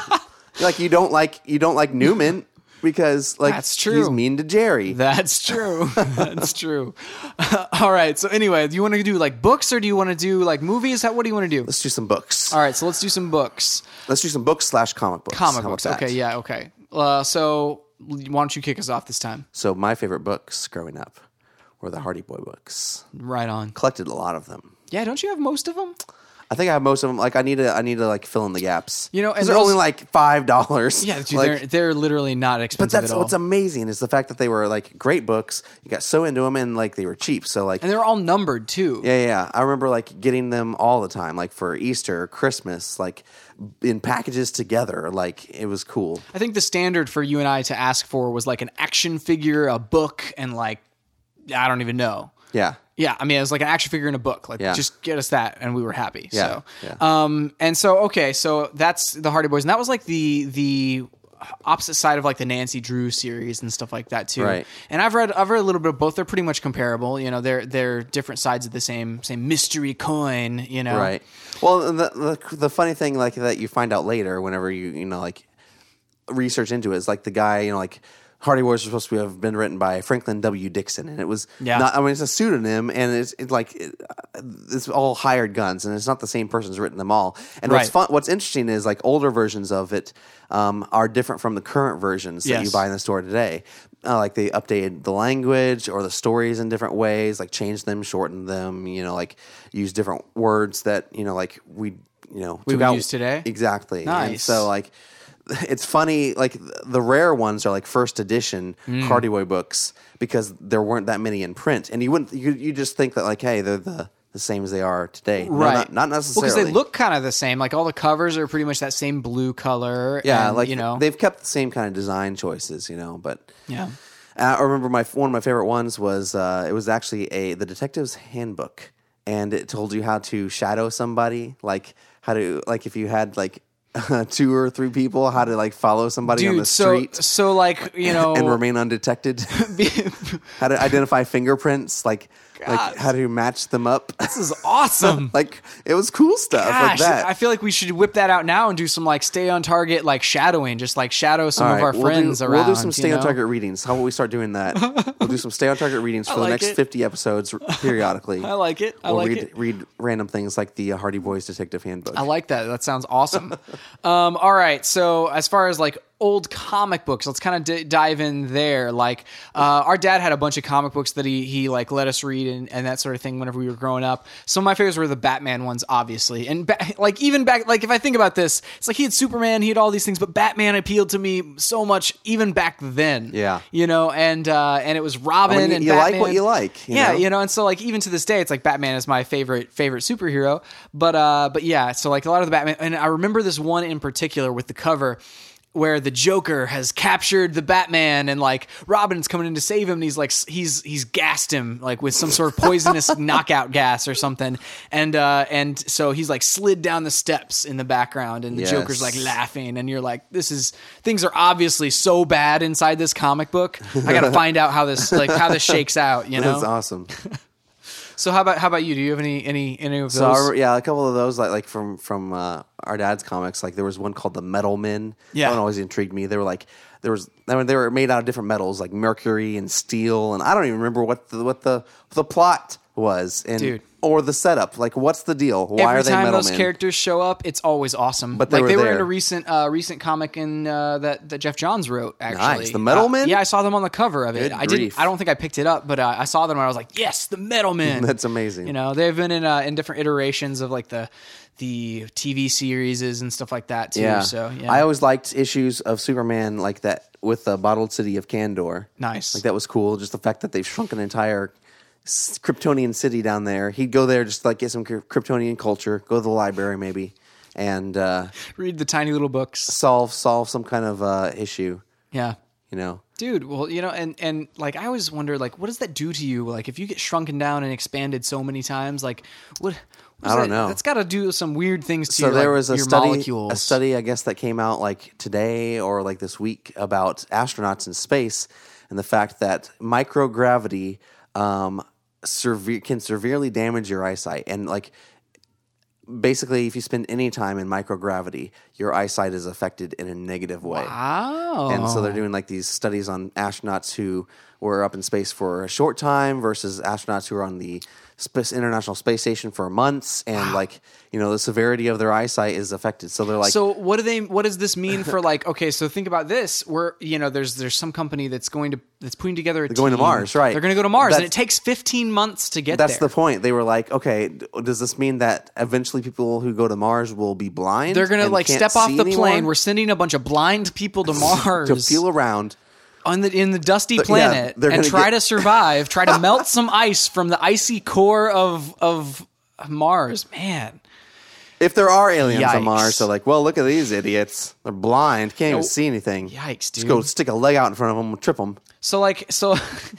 like you don't like you don't like Newman because like That's true. he's mean to Jerry. That's true. That's true. All right. So anyway, do you want to do like books or do you want to do like movies? How, what do you want to do? Let's do some books. All right. So let's do some books. Let's do some books slash comic books. Comic How books. about that? Okay. Yeah. Okay. Uh, so why don't you kick us off this time? So my favorite books growing up were the Hardy Boy books. Right on. Collected a lot of them. Yeah. Don't you have most of them? I think I have most of them. Like I need to, I need to like fill in the gaps. You know, and 'Cause they're those- only like five dollars. Yeah. Dude, like, they're they're literally not but expensive that's at all. what's amazing is the fact that they were like great books. You got so into them and like they were cheap. So like and they're all numbered too. yeah, yeah, yeah. I remember like getting them all the time, like for Easter, Christmas, like in packages together. Like it was cool. I think the standard for you and I to ask for was like an action figure, a book, and like I don't even know. Yeah. Yeah, I mean, it was like an action figure in a book. Like, Yeah. just get us that, and we were happy. Yeah, So, yeah. um, and so okay, so that's the Hardy Boys, and that was like the the opposite side of like the Nancy Drew series and stuff like that too. Right. And I've read I've read a little bit of both. They're pretty much comparable. You know, they're they're different sides of the same same mystery coin. You know, Right. Well, the, the the funny thing like that you find out later whenever you you know like research into it is like the guy you know like Hardy Boys was supposed to have been written by Franklin W. Dixon, and it was Yeah. not. I mean, it's a pseudonym, and it's, it's like it, it's all hired guns, and it's not the same person's written them all. And what's Right. fun, what's interesting is like older versions of it um, are different from the current versions that Yes. you buy in the store today. Uh, like they updated the language or the stories in different ways, like changed them, shortened them. You know, like use different words that you know, like we you know We took would out- use today? Exactly. And Nice. so like. It's funny, like the rare ones are like first edition Mm. Hardy Boy books because there weren't that many in print, and you wouldn't you you just think that like hey they're the, the same as they are today, No, Right. not, not necessarily Well, because they look kind of the same. Like all the covers are pretty much that same blue color. yeah and, like you know, they've kept the same kind of design choices, you know. But yeah. uh, I remember my one of my favorite ones was uh, it was actually a the Detective's Handbook, and it told you how to shadow somebody, like how to like if you had like. two or three people, how to like follow somebody on the Dude, so street so like you know, and remain undetected. How to identify fingerprints, like like Gosh. how to match them up. this is awesome. Like it was cool stuff like Gosh, that. I feel like we should whip that out now and do some like stay on target, like shadowing, just like shadow some All of right, our we'll friends do, around. We'll do some stay you on know? target readings. How about we start doing that? We'll do some stay on target readings for the like next it. fifty episodes periodically. I like it. I We'll like read, it. read random things like the uh, Hardy Boys Detective Handbook. I like that. That sounds awesome. um, all right. So as far as like old comic books. Let's kind of d- dive in there. Like, uh, our dad had a bunch of comic books that he he like let us read and, and that sort of thing whenever we were growing up. Some of my favorites were the Batman ones, obviously. And ba- like even back, like if I think about this, it's like he had Superman, he had all these things, but Batman appealed to me so much even back then. Yeah. You know, and uh, and it was Robin I mean, you, and you Batman. like what you like. You yeah, know? you know, and so like even to this day, it's like Batman is my favorite favorite superhero. But uh, but yeah, so like a lot of the Batman, and I remember this one in particular with the cover where the Joker has captured the Batman and like Robin's coming in to save him and he's like he's he's gassed him like with some sort of poisonous knockout gas or something, and uh and so he's like slid down the steps in the background and the Yes. Joker's like laughing and you're like, this is things are obviously so bad inside this comic book. I gotta find out how this like how this shakes out, you know. That's awesome. So how about how about you? Do you have any any any of those? So I remember- yeah, a couple of those like like from from uh, our dad's comics. Like there was one called the Metal Men. Yeah. That one always intrigued me. They were like there was I mean they were made out of different metals like mercury and steel, and I don't even remember what the what the the plot was and Dude. or the setup. Like what's the deal? Why Every are they time metal those men? characters show up, it's always awesome. But they like were they were there. in a recent uh, recent comic in uh, that that Jeff Johns wrote. Actually, Nice. The Metal Uh, Men? yeah, I saw them on the cover of it. Good I grief. didn't. I don't think I picked it up, but uh, I saw them and I was like, yes, the Metal Men. That's amazing. You know, they've been in uh, in different iterations of like the the T V series and stuff like that too. Yeah. So yeah, I always liked issues of Superman like that with the bottled city of Kandor. Nice. Like that was cool. Just the fact that they've shrunk an entire s- Kryptonian city down there. He'd go there just to, like get some Kry- Kryptonian culture, go to the library maybe, and uh, read the tiny little books. solve solve some kind of uh, issue. Yeah. You know. Dude, well, you know, and, and like I always wonder, like, what does that do to you? Like, if you get shrunken down and expanded so many times, like, what? what I does don't that- know. That's got to do some weird things to So your, there like, was a your study, molecules. a study, I guess, that came out like today or like this week about astronauts in space and the fact that microgravity um, seve- can severely damage your eyesight. And like, basically, if you spend any time in microgravity, your eyesight is affected in a negative way. Wow. And so they're doing like these studies on astronauts who were up in space for a short time versus astronauts who are on the Space, International Space Station for months, and like you know the severity of their eyesight is affected. So they're like, so what do they? What does this mean for like? Okay, so think about this. We're you know there's there's some company that's going to that's putting together a They're going to team. Mars, right. They're going to go to Mars, and That's- it takes fifteen months to get that's there. the point. They were like, okay, d- does this mean that eventually people who go to Mars will be blind? They're going to and like can't step off see the plane. anymore? We're sending a bunch of blind people to Mars to feel around. on the in the dusty yeah, planet they're and gonna try get- to survive, try to melt some ice from the icy core of of Mars. Man, If there are aliens Yikes. on Mars, they're like, well, look at these idiots. They're blind, can't even No. see anything. Yikes, Just dude. go stick a leg out in front of them and trip them. so like so.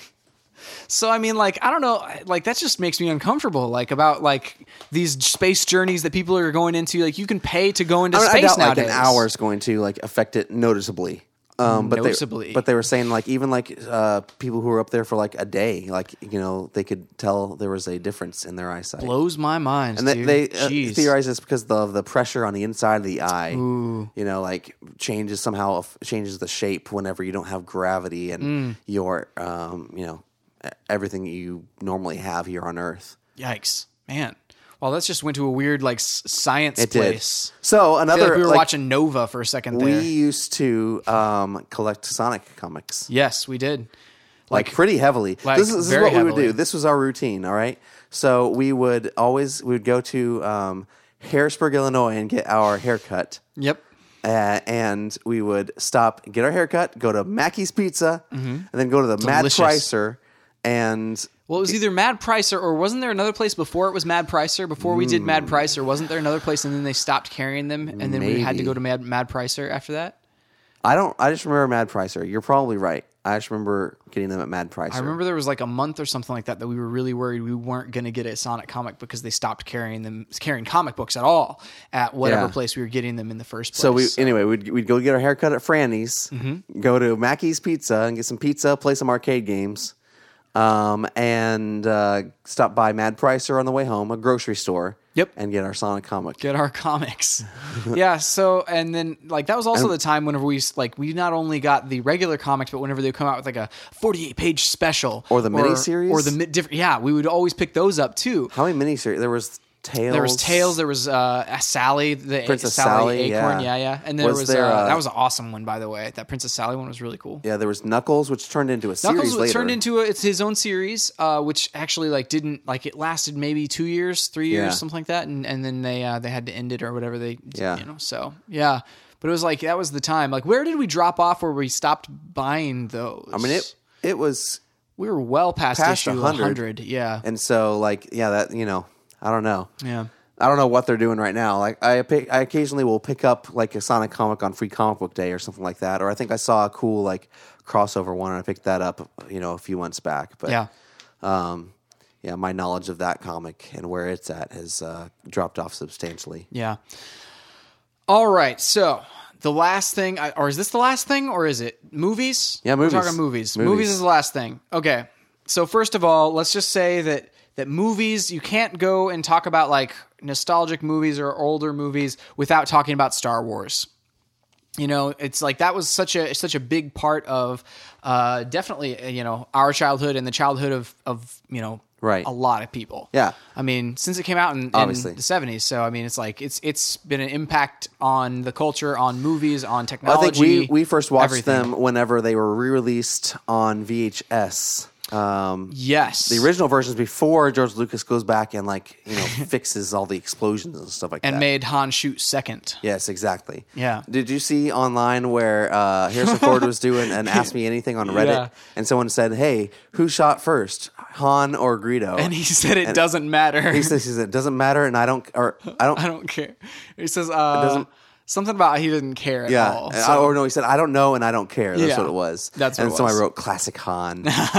So I mean, like I don't know, like that just makes me uncomfortable. Like about like these space journeys that people are going into. Like you can pay to go into I, mean, I space doubt nowadays. like an hour is going to like affect it noticeably. Um, but Noticeably. They, but they were saying like even like uh, people who were up there for like a day, like you know they could tell there was a difference in their eyesight. Blows my mind, and they, dude. they uh, Jeez. theorize it's because of the pressure on the inside of the eye. You know, like changes somehow f- changes the shape whenever you don't have gravity and Mm. your um, you know e- everything you normally have here on Earth. Yikes, man. Well, that just went to a weird like s- science It place. did. So I feel another like we were like, watching Nova for a second there. we used to um, collect Sonic comics. yes, we did. like, pretty heavily. like, this is, this is very what we would heavily. do. This was our routine. All right. So we would always we would go to um, Harrisburg, Illinois, and get our haircut. Yep. Uh, and we would stop, get our haircut, go to Mackey's Pizza, and then go to the Mad Delicious. Pricer. And Well, it was either Mad Pricer or wasn't there another place before it was Mad Pricer? Before we did Mad Pricer, wasn't there another place and then they stopped carrying them and then we had to Maybe. go to Mad Mad Pricer after that? I don't. I just remember Mad Pricer. You're probably right. I just remember getting them at Mad Pricer. I remember there was like a month or something like that that we were really worried we weren't going to get a Sonic comic because they stopped carrying them carrying comic books at all at whatever Yeah. place we were getting them in the first place. So we anyway, we'd we'd go get our haircut at Franny's, Mm-hmm. go to Mackey's Pizza and get some pizza, play some arcade games, um, and uh, stop by Mad Pricer on the way home, a grocery store. Yep. And get our Sonic comic. get our comics. yeah. So, and then like that was also the time whenever we like we not only got the regular comics, but whenever they would come out with like a forty-eight page special Or the miniseries? or the mi- different. Yeah, we would always pick those up too. How many miniseries? There was Tails. There was Tails. There was uh, Sally, the Princess Sally, Sally, Acorn. yeah. Yeah, yeah. And there Was was, there, uh, uh, that was an awesome one, by the way. That Princess Sally one was really cool. Yeah, there was Knuckles, which turned into a series Knuckles later. turned into a, it's his own series, uh, which actually like didn't like it lasted maybe two years, three years, Yeah. something like that, and and then they uh, they had to end it or whatever they Yeah. you know so yeah. But it was like that was the time. Like, where did we drop off where we stopped buying those? I mean, it it was, we were well past, past issue one hundred. one hundred. Yeah, and so like yeah, that you know, I don't know. yeah. I don't know what they're doing right now. Like I, pick, I occasionally will pick up like a Sonic comic on Free Comic Book Day or something like that. Or I think I saw a cool like crossover one and I picked that up, you know, a few months back. But Yeah. um, yeah, my knowledge of that comic and where it's at has uh, dropped off substantially. Yeah. All right. So the last thing, I- or is this the last thing, or is it movies? Yeah, movies. We're talking movies. Movies. Movies is the last thing. Okay. So first of all, let's just say that that movies, you can't go and talk about like nostalgic movies or older movies without talking about Star Wars. You know, it's like that was such a such a big part of uh, definitely uh, you know our childhood and the childhood of of you know Right. a lot of people. Yeah. I mean, since it came out in, in Obviously. the seventies, so I mean, it's like it's it's been an impact on the culture, on movies, on I technology. think we, we first watched everything. them whenever they were re-released on V H S. Um, Yes, the original versions before George Lucas goes back and like you know fixes all the explosions and stuff like and that. made Han shoot second. Yes, exactly. Yeah. Did you see online where uh, Harrison Ford was doing an Ask Me Anything on Reddit, Yeah. and someone said, "Hey, who shot first, Han or Greedo?" And he said it And doesn't matter. he says, he said, "It doesn't matter," and I don't, or I don't, I don't care. He says uh, doesn't- something about he didn't care at yeah, all. and I- so- or no, he said, "I don't know," and I don't care. That's Yeah. what it was. That's what and it so was. I wrote classic Han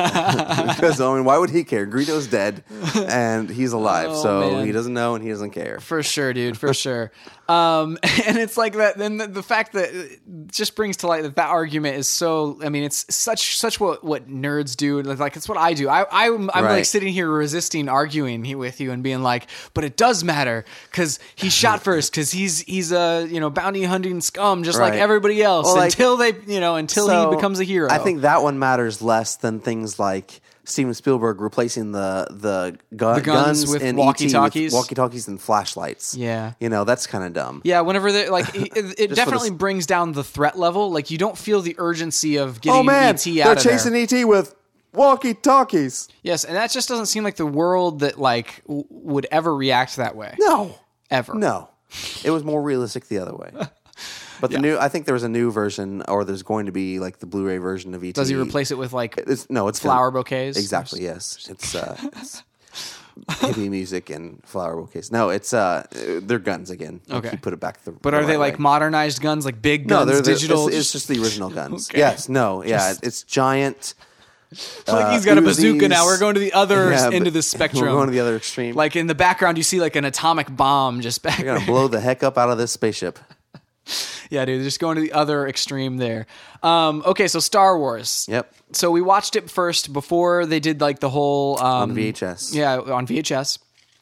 because I mean, why would he care? Greedo's dead and he's alive, Oh, so man. he doesn't know and he doesn't care. For sure, dude. For sure. Um, and it's like that. Then the, the fact that it just brings to light that that argument is so. I mean, it's such such what what nerds do. Like it's what I do. I, I I'm Right. like sitting here resisting arguing he- with you and being like, but it does matter because he shot first because he's he's a you know bounty hunting scum just like Right. everybody else Well, like- until they you know until So, he becomes a hero. I think that one matters less than things like Steven Spielberg replacing the the, gu- The guns with in walkie-talkies? walkie-talkies and flashlights. Yeah. you know that's kind of dumb. Yeah, whenever they like, it, it for definitely the- brings down the threat level. Like you don't feel the urgency of getting Oh man, E T out they're of there. chasing E T with walkie-talkies. Yes, and that just doesn't seem like the world that like w- would ever react that way. No, Ever. no, it was more realistic the other way. But the new, I think there was a new version, or there's going to be like the Blu-ray version of E T. Does he replace it with like It's, no, it's flower gonna- bouquets? Exactly. Yes, it's, uh, it's hippie music and flower bouquets. No, it's uh, they're guns again. Like, Okay. you put it back the. But the are they right like way. modernized guns, like big No, guns, they're, they're digital? It's, it's just the original guns. Okay. Yes. No. Yeah. Just- it's giant. like uh, he's got a bazooka now. Uzis. We're going to the other Yeah, end but of the spectrum. We're going to the other extreme. Like in the background, you see like an atomic bomb just back You're there. gonna blow the heck up out of this spaceship. Yeah, dude, just going to the other extreme there. Um, okay, so Star Wars. Yep. So we watched it first before they did like the whole um, On V H S. Yeah, on V H S,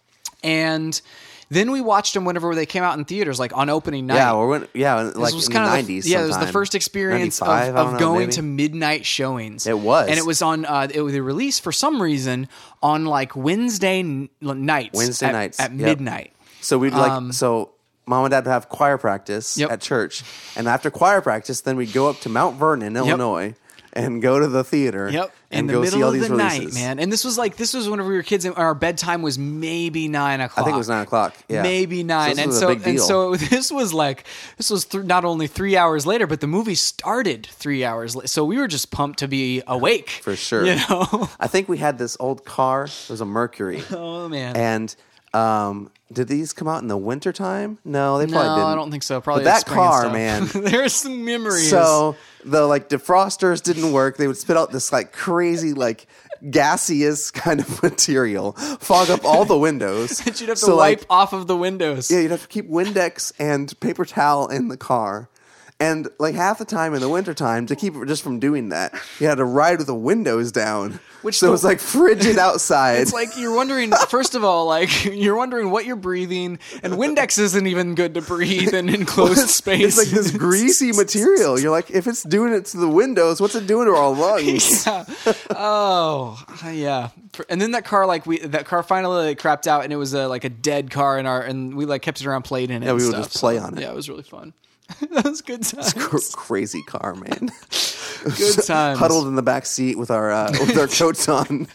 and then we watched them whenever they came out in theaters, like on opening night. Yeah. Or when, yeah. Like This was in the kinda nineties. yeah, it was the sometime. first experience of, ninety-five, I of don't know, going maybe. to midnight showings. It was. and it was on. Uh, it was released for some reason on like Wednesday n- nights. Wednesday at, nights, at yep. midnight. So we'd like Um, so mom and dad would have choir practice Yep. at church, and after choir practice, then we'd go up to Mount Vernon, Illinois, and go to the theater. Yep, and in the go middle see all of these the releases. night, man. And this was like this was whenever we were kids, and our bedtime was maybe nine o'clock. I think it was nine o'clock. Yeah, maybe nine. So this and was so a big and deal. so this was like this was th- not only three hours later, but the movie started three hours later. So we were just pumped to be awake for sure. You know? I think we had this old car. It was a Mercury, Oh man. and um, did these come out in the wintertime? No, they no, probably didn't. I don't think so. Probably But like that spring and car, stuff. man. There's some memories. So the like defrosters didn't work. They would spit out this like crazy like gaseous kind of material, fog up all the windows. that you'd have to So, wipe like, off of the windows. yeah, you'd have to keep Windex and paper towel in the car. And like half the time in the wintertime, to keep it just from doing that, you had to ride with the windows down. Which so the- it was like frigid outside. It's like you're wondering, first of all, like you're wondering what you're breathing, and Windex isn't even good to breathe in enclosed space. It's like this greasy material. You're like, if it's doing it to the windows, what's it doing to our lungs? Yeah. Oh, yeah. And then that car, like we, that car finally like, crapped out, and it was a, like a dead car in our, and we like kept it around, played in it. Yeah, and we would stuff. just play So, on it. Yeah, it was really fun. That was good times. Cr- crazy car, man. Good times. Huddled in the back seat with our uh, with our coats on.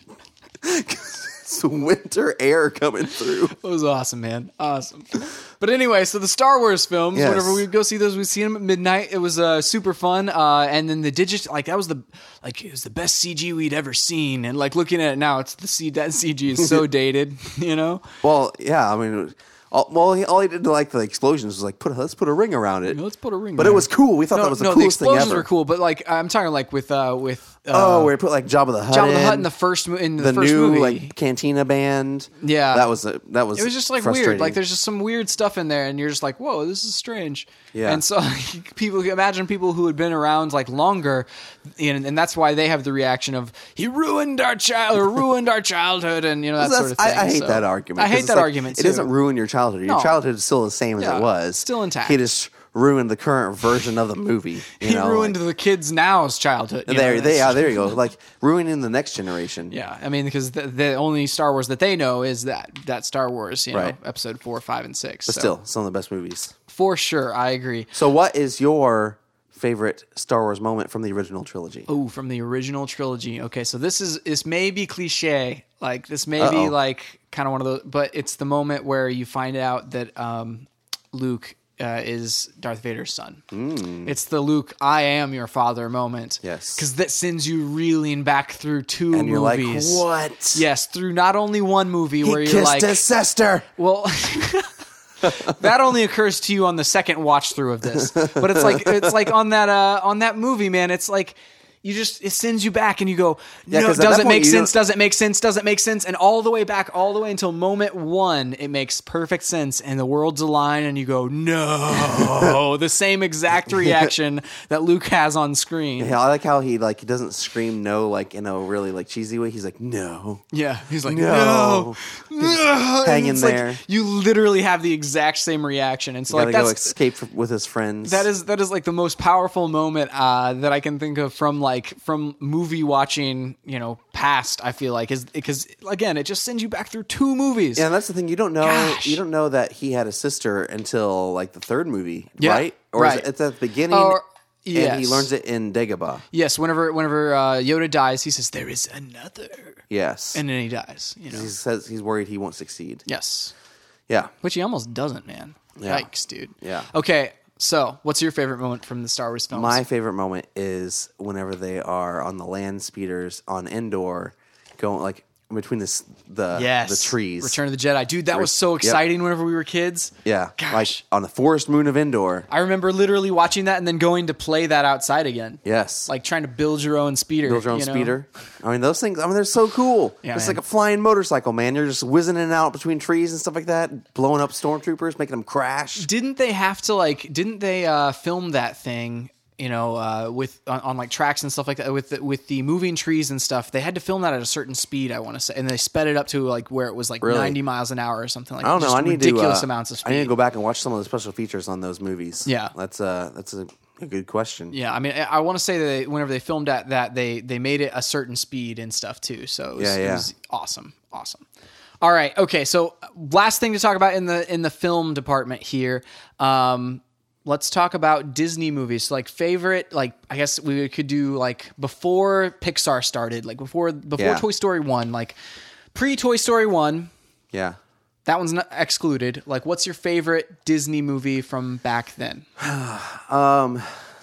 It's winter air coming through. It was awesome, man. Awesome. But anyway, so the Star Wars films, Yes. whenever we go see those, we see them at midnight. It was uh, super fun. Uh, and then the digit, like that was the, like it was the best C G we'd ever seen. And like looking at it now, it's the C that C G is so dated, you know. Well, yeah, I mean, it was, all, well, he, all he did to like the explosions was like put a, let's put a ring around it. Let's put a ring. But there. it was cool. We thought no, that was the no, coolest the thing explosions ever. were cool, but like I'm talking like with uh, with uh, Oh, where he put like Jabba the Hutt Jabba the in, Hutt in the first mo- in the, the first new movie. like Cantina band. Yeah. that was a, that was It was just like frustrating. weird. Like there's just some weird stuff in there, and you're just like, "Whoa, this is strange." Yeah. And so like, people imagine people who had been around like longer, and, and that's why they have the reaction of "He ruined our child" or "ruined our childhood," and you know that That's- sort of thing. I, I hate So, that argument. I 'cause hate it's that like, argument. It too. doesn't ruin your childhood. Your No. childhood is still the same as Yeah, it was. still intact. He just ruined the current version of the movie. You He know, ruined like, the kids now's childhood. you there, know, they, that's- yeah, there you go. Like ruining the next generation. Yeah, I mean, because the, the only Star Wars that they know is that that Star Wars, you know, Right. Episode four, five, and six. But so, still, some of the best movies. for sure, I agree. So, what is your favorite Star Wars moment from the original trilogy? Oh, from the original trilogy. Okay, so this is this may be cliche, like this may Uh-oh. be like kind of one of those, but it's the moment where you find out that um, Luke uh, is Darth Vader's son. Mm. It's the Luke, I am your father moment. Yes. because that sends you reeling back through two And you're movies. like, what? Yes, through not only one movie He where you're kissed like, his sister. well. That only occurs to you on the second watch through of this, but it's like it's like on that uh, on that movie, man. It's like you just it sends you back, and you go, Yeah, no, 'cause at does that it point make you sense? don't- Does it make sense? Does it make sense? And all the way back, all the way until moment one, it makes perfect sense, and the worlds align, and you go, no, the same exact reaction that Luke has on screen. Yeah, I like how he like he doesn't scream no like in a really like cheesy way. He's like no, Yeah, he's like, No. no, no. And hanging it's like, there. you literally have the exact same reaction, and so gotta like go that's escape f- with his friends. That is that is like the most powerful moment uh, that I can think of from like from movie watching, you know, past. I feel like is because again, it just sends you back through two movies. Yeah, and that's the thing. You don't know. Gosh. You don't know that he had a sister until like the third movie, Yeah, right? Or right. is it, it's at the beginning, Or- and yes. he learns it in Dagobah. Yes, whenever whenever uh, Yoda dies, he says there is another, Yes, and then he dies. You know. he says he's worried he won't succeed. Yes, Yeah, which he almost doesn't, man. Yeah. Yikes, dude. Yeah. Okay, so what's your favorite moment from the Star Wars films? my favorite moment is whenever they are on the land speeders on Endor, going like between this the yes, the trees. Return of the Jedi, dude. That was so Yep. exciting whenever we were kids. Yeah, Gosh. like on the forest moon of Endor. I remember literally watching that and then going to play that outside again. Yes, Like trying to build your own speeder. build your own you know? speeder. I mean, those things. I mean, they're so cool. Yeah, it's man. like a flying motorcycle, man. You're just whizzing in and out between trees and stuff like that, blowing up stormtroopers, making them crash. Didn't they have to like? Didn't they uh, film that thing? You know, uh, with on, on like tracks and stuff like that, with the, with the moving trees and stuff. They had to film that at a certain speed, I want to say, and they sped it up to like where it was like Really? ninety miles an hour or something like. I don't know. Just I need ridiculous to uh, amounts of speed. I need to go back and watch some of the special features on those movies. Yeah. that's uh that's a, a good question. Yeah, I mean, I, I want to say that they, whenever they filmed at that, they they made it a certain speed and stuff too. So it was, Yeah, it yeah. was awesome, awesome. All right, okay. So last thing to talk about in the in the film department here. Um, let's talk about Disney movies. So, like favorite, like I guess we could do like before Pixar started, like before before Yeah. Toy Story one, like pre Toy Story one. Yeah. That one's not excluded. Like, what's your favorite Disney movie from back then? Um,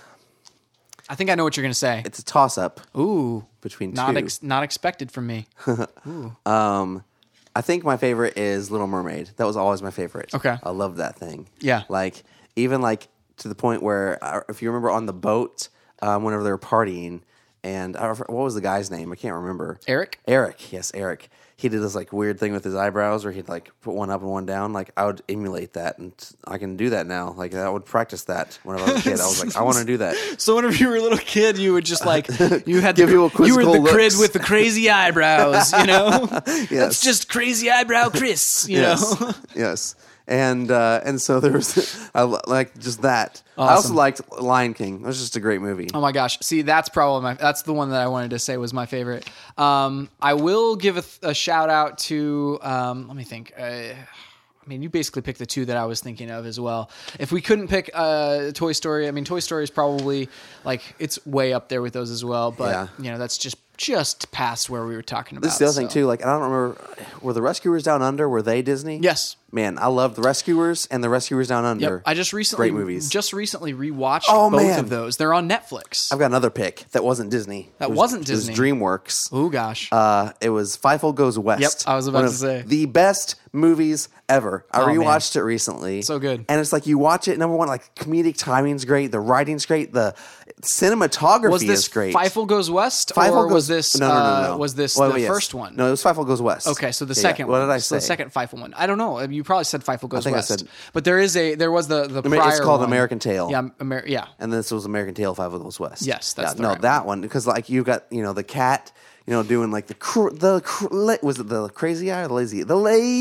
I think I know what you're gonna say. it's a toss up Ooh, between not two. ex- not expected from me. Um, I think my favorite is Little Mermaid. That was always my favorite. Okay. I love that thing. Yeah. Like even like to the point where uh, if you remember on the boat um, whenever they were partying and I don't, what was the guy's name? I can't remember. Eric? Eric, yes, Eric. He did this like weird thing with his eyebrows where he'd like put one up and one down. Like I would emulate that, and I can do that now. Like I would practice that when I was a kid. I was like, I want to do that. So whenever you were a little kid, you would just like you had Give the, people you were the quizzical kid looks. with the crazy eyebrows. You know, Yes. that's just crazy eyebrow Chris. You Yes, know, yes. And uh, and so there was I li- like just that. I also Awesome. liked Lion King. It was just a great movie. oh my gosh. See, that's probably my that's the one that I wanted to say was my favorite. Um, I will give a, th- a shout out to um, let me think. Uh, I mean, you basically picked the two that I was thinking of as well. If we couldn't pick uh, Toy Story, I mean, Toy Story is probably like it's way up there with those as well. But Yeah. you know, that's just just past where we were talking about. This is the other thing so. too. Like I don't remember, were the Rescuers Down Under? Were they Disney? Yes. Man, I love the Rescuers and the Rescuers Down Under. Yep. I just recently great movies. just recently rewatched Oh, both man. of those. They're on Netflix. I've got another pick that wasn't Disney. That It was- wasn't It was Disney. DreamWorks. Oh gosh. Uh, it was Fievel Goes West. Yep, I was about One to of say. the best movies ever. I Oh, man. rewatched it recently. So good. And it's like you watch it. Number one, like comedic timing's great. The writing's great. The cinematography was this is great. Feifel Goes West, Fievel or goes, was this no, no, no, uh, no. was this Well, the yes. first one? No, it was Fievel Goes West. Okay, so the Yeah, second yeah. one. What did I So say? the second Feifel one. I don't know. You probably said Feifel Goes think I West. said- but there is a there was the the I mean, prior it's called one. American Tail. Yeah, Amer- yeah. And this was American Tail, Fievel Goes West. Yes, that's yeah, the no right that one because like you got you know the cat you know doing like the cr- the cr- la- was it the crazy eye or the lazy the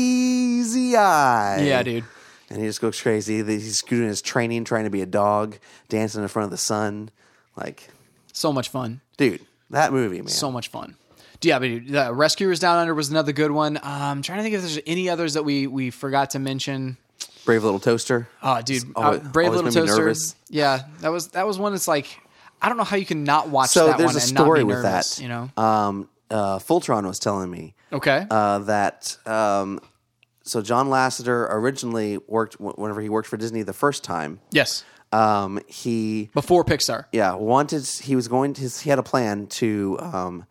lazy eye Yeah, dude. and he just goes crazy. He's doing his training, trying to be a dog, dancing in front of the sun, like So much fun. dude, that movie man. So much fun. Yeah, but dude, the Rescuers Down Under was another good one. Uh, I'm trying to think if there's any others that we we forgot to mention. Brave Little Toaster. Oh, dude, always- uh, Brave always Little made me Toaster. nervous. Yeah, that was that was one that's like I don't know how you can not watch So that there's one a and story not be with nervous, that. you know. um, uh, Fultron was telling me. Okay. uh, that um, so John Lasseter originally worked whenever he worked for Disney the first time. yes. Um, he Before Pixar. yeah wanted he was going to he had a plan to um,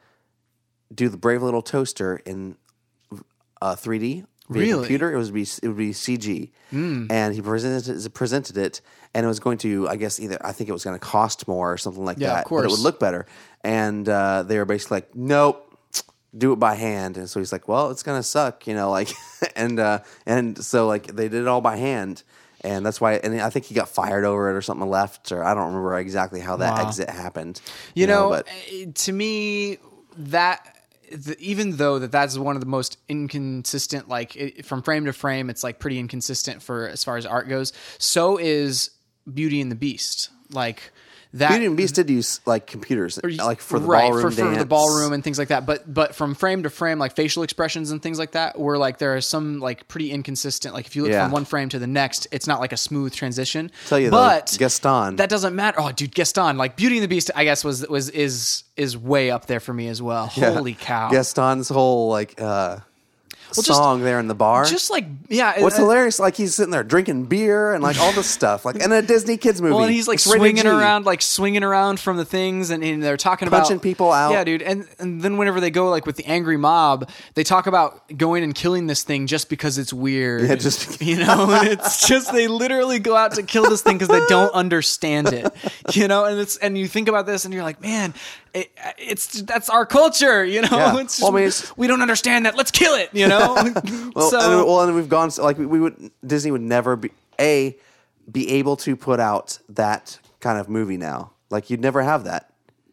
do the Brave Little Toaster in uh, three D via Really? computer. It was be it would be C G, and he presented it, presented it, and it was going to I guess either I think it was going to cost more or something like Yeah, of that, but it would course. look better. And uh, they were basically like, nope. Do it by hand, and so he's like, "Well, it's gonna suck," you know, like, and uh, and so like they did it all by hand, and that's why. And I think he got fired over it or something, left, or I don't remember exactly how that Wow. exit happened. You know, but eh, to me, that the, even though that that's one of the most inconsistent, like it, from frame to frame, it's like pretty inconsistent for as far as art goes. So is Beauty and the Beast, like that. Beauty and the Beast did use like computers, like for the right, ballroom for, for the dance. ballroom and things like that. But but from frame to frame, like facial expressions and things like that, where like there are some like pretty inconsistent. Like if you look Yeah. from one frame to the next, it's not like a smooth transition. Tell you though, but Gaston. that doesn't matter. Oh, dude, Gaston, like Beauty and the Beast, I guess was was is is way up there for me as well. Yeah. Holy cow! Gaston's whole like uh, just- song there in the bar. Just like yeah, What's uh, hilarious? Like he's sitting there drinking beer and like all this stuff, like in a Disney kids movie. Well, and he's like It's rated swinging G. around, like swinging around from the things, and, and they're talking Punching about people out. Yeah, dude. And and then whenever they go like with the angry mob, they talk about going and killing this thing just because it's weird. Yeah, just- you know, and it's just they literally go out to kill this thing because they don't understand it. You know, and it's and you think about this and you're like, man, it, it's that's our culture. You know, Yeah. it's just, Well, I mean, it's- we don't understand that. Let's kill it. You know. Well, so and, well, and we've gone like we, we would Disney would never be a be able to put out that kind of movie now. Like you'd never have that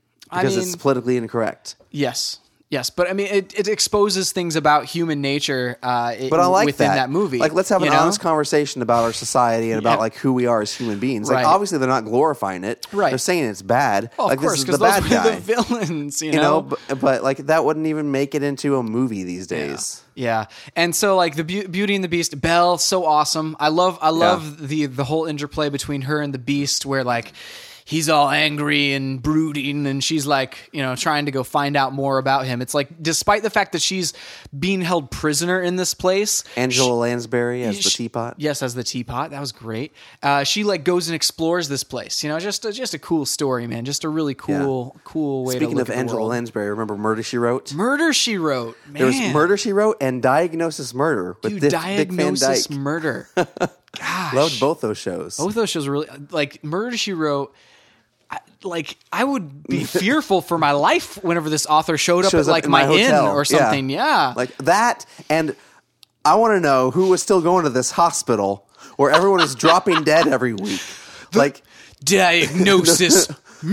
I because mean, it's politically incorrect. yes. Yes, but I mean, it, it exposes things about human nature uh, But I like within that. that, movie. Like, let's have you an know? honest conversation about our society and about Yeah. like who we are as human beings. Like, Right. obviously, they're not glorifying it. Right. They're saying it's bad. Oh, like, of course, this is because the those bad were guy. the villains. You, you know, know, but, but like that wouldn't even make it into a movie these days. Yeah, and so like the Be- Beauty and the Beast, Belle, so awesome. I love, I love the the whole interplay between her and the Beast, where like he's all angry and brooding, and she's like, you know, trying to go find out more about him. It's like, despite the fact that she's being held prisoner in this place, Angela Lansbury as the she- teapot. Yes, as the teapot. That was great. Uh, she like goes and explores this place. You know, just a, just a cool story, man. Just a really cool, cool way to Speaking look of at the Angela world. Lansbury, remember Murder She Wrote? Murder, She Wrote. Man. There was Murder She Wrote and Diagnosis Murder with Dude, Dick, Dick Van Diagnosis Dyke. Murder. Gosh. Loved both those shows. Both those shows were really like Murder, She Wrote. I, like I would be fearful for my life whenever this author showed up Shows at up like in my, my inn hotel. or something. Yeah. Like that. And I want to know who was still going to this hospital where everyone is dropping dead every week. Like diagnosis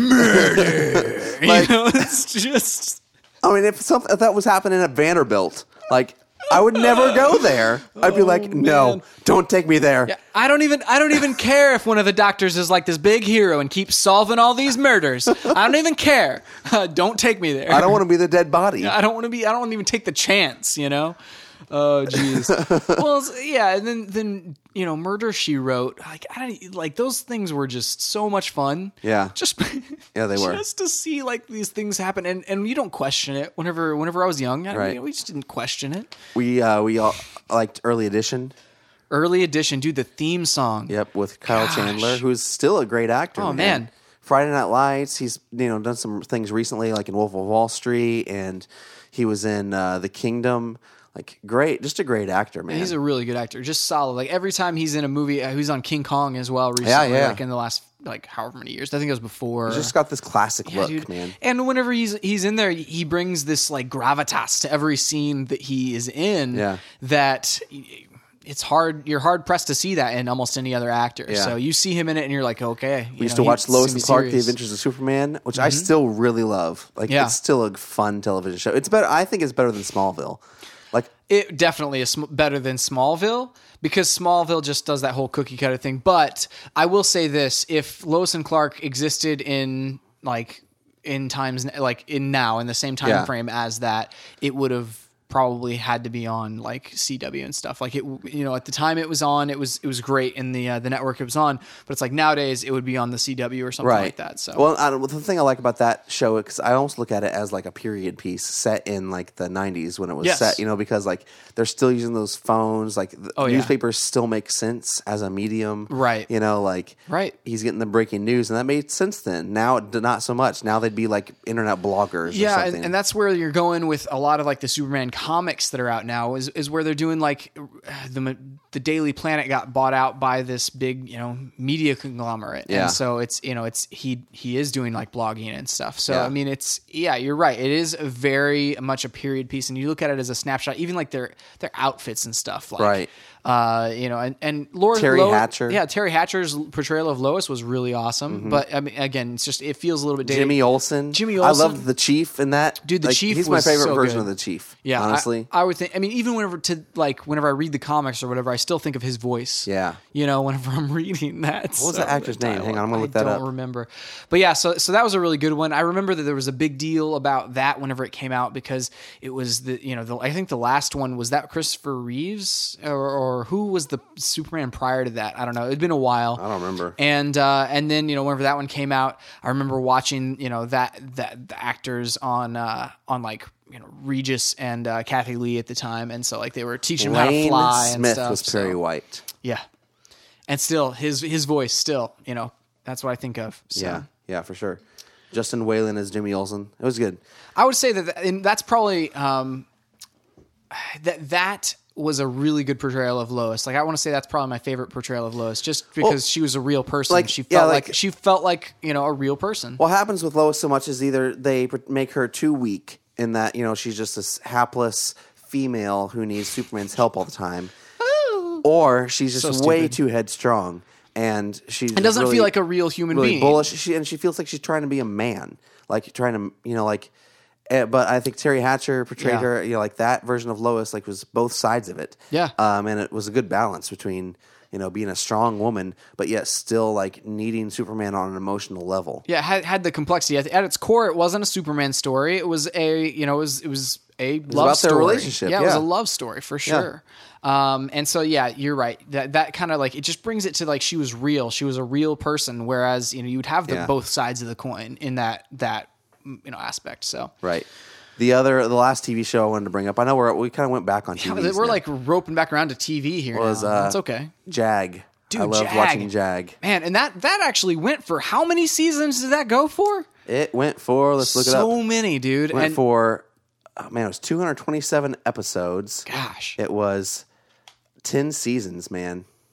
murder. Like- you know, it's just. I mean, if something if that was happening at Vanderbilt, like I would never go there. I'd be like, no, man. don't take me there. Yeah, I don't even I don't even care if one of the doctors is like this big hero and keeps solving all these murders. I don't even care. Uh, don't take me there. I don't want to be the dead body. I don't want to be. I don't want to even take the chance. You know. Oh jeez. Well, it's- yeah, and then then you know, Murder She Wrote. Like I don't like those things were just so much fun. Yeah. Just Yeah, they were. just to see like these things happen, and and you don't question it. Whenever whenever I was young, I, Right. you know, we just didn't question it. We uh, we all liked Early Edition. Early Edition, dude, the theme song. Yep, with Kyle Gosh. Chandler, who's still a great actor. Oh, man. Friday Night Lights. He's you know done some things recently, like in Wolf of Wall Street, and he was in uh, The Kingdom. Like great, just a great actor, man. He's a really good actor, just solid. Like every time he's in a movie, uh, he's on King Kong as well recently. Yeah, yeah. Like in the last like however many years. I think it was before. He's just got this classic Yeah, look, dude. man. And whenever he's he's in there, he brings this like gravitas to every scene that he is in. Yeah. That it's hard. You're hard pressed to see that in almost any other actor. Yeah. So you see him in it, and you're like, okay. We used to watch Lois and Clark: The Adventures of Superman, which I still really love. Like Yeah. it's still a fun television show. It's better. I think it's better than Smallville. Like It definitely is sm- better than Smallville because Smallville just does that whole cookie cutter thing. But I will say this: if Lois and Clark existed in like in times like in now in the same time Yeah. frame as that, it would have probably had to be on like C W and stuff. Like it, you know, at the time it was on, it was it was great in the uh, the network it was on. But it's like nowadays it would be on the C W or something right. like that. So well, I, don't- the thing I like about that show because I almost look at it as like a period piece set in like the nineties when it was Yes. set. You know, because like they're still using those phones. Like the Oh, yeah. newspapers still make sense as a medium, Right. You know, like Right. He's getting the breaking news, and that made sense then. Now, it did not so much. Now they'd be like internet bloggers. Yeah, or and, something. and that's where you're going with a lot of like the Superman comics that are out now is, is where they're doing like the the Daily Planet got bought out by this big, you know, media conglomerate. Yeah. And so it's, you know, it's he he is doing like blogging and stuff. So Yeah. I mean it's yeah, you're right. It is very much a period piece and you look at it as a snapshot, even like their their outfits and stuff like Right. uh, you know, and, and Laura Terry Lo- Hatcher. Yeah, Terry Hatcher's portrayal of Lois was really awesome. But I mean again, it's just it feels a little bit dated. Jimmy Olsen. Jimmy I Olsen. loved the Chief in that. Dude, the Like, Chief He's was my favorite so version good. of the Chief. Yeah, honestly. I, I would think. I mean, even whenever to like whenever I read the comics or whatever, I still think of his voice. Yeah. you know, whenever I'm reading that. What was that actor's name? Hang on, I'm gonna look I that don't up. remember, but yeah, so so that was a really good one. I remember that there was a big deal about that whenever it came out because it was the you know the, I think the last one was that Christopher Reeves or, or who was the Superman prior to that? I don't know. It'd been a while. I don't remember. And uh, and then you know whenever that one came out, I remember watching you know that that the actors on uh, on like you know Regis and uh, Kathy Lee at the time, and so like they were teaching him how to Wayne fly and Smith stuff. was Perry so, White. yeah, and still his his voice still you know that's what I think of. So. Yeah, yeah, for sure. Justin Whalen as Jimmy Olsen. It was good. I would say that, that and that's probably um, that that was a really good portrayal of Lois. Like I want to say that's probably my favorite portrayal of Lois, just because Well, she was a real person. like, she felt yeah, like, like- she felt like you know a real person. What happens with Lois so much is either they pr- make her too weak in that, you know, she's just this hapless female who needs Superman's help all the time, or she's just So way stupid. too headstrong and she's It doesn't really, feel like a real human really being. bullish. She, and she feels like she's trying to be a man, like trying to, you know, like. eh, But I think Terry Hatcher portrayed Yeah. her, you know, like that version of Lois, like was both sides of it. Yeah. um, and it was a good balance between, you know, being a strong woman, but yet still like needing Superman on an emotional level. Yeah, it had had the complexity at, at its core. It wasn't a Superman story. It was a you know it was it was a love about their story. relationship, Yeah, it was yeah. a love story for sure. Um, and so yeah, you're right. That that kind of like it just brings it to like she was real. She was a real person. Whereas you know you'd have the Yeah. both sides of the coin in that that you know aspect. So Right. The other, the last T V show I wanted to bring up, I know we're, we kind of went back on T V. we're like roping back around to T V here. Was, now. uh, That's okay. Jag. Dude, I love Jag. watching Jag. Man, and that that actually went for how many seasons did that go for? It went for, let's look it up. So many, dude. It went and for, oh man, it was two hundred twenty-seven episodes. gosh. It was ten seasons, man.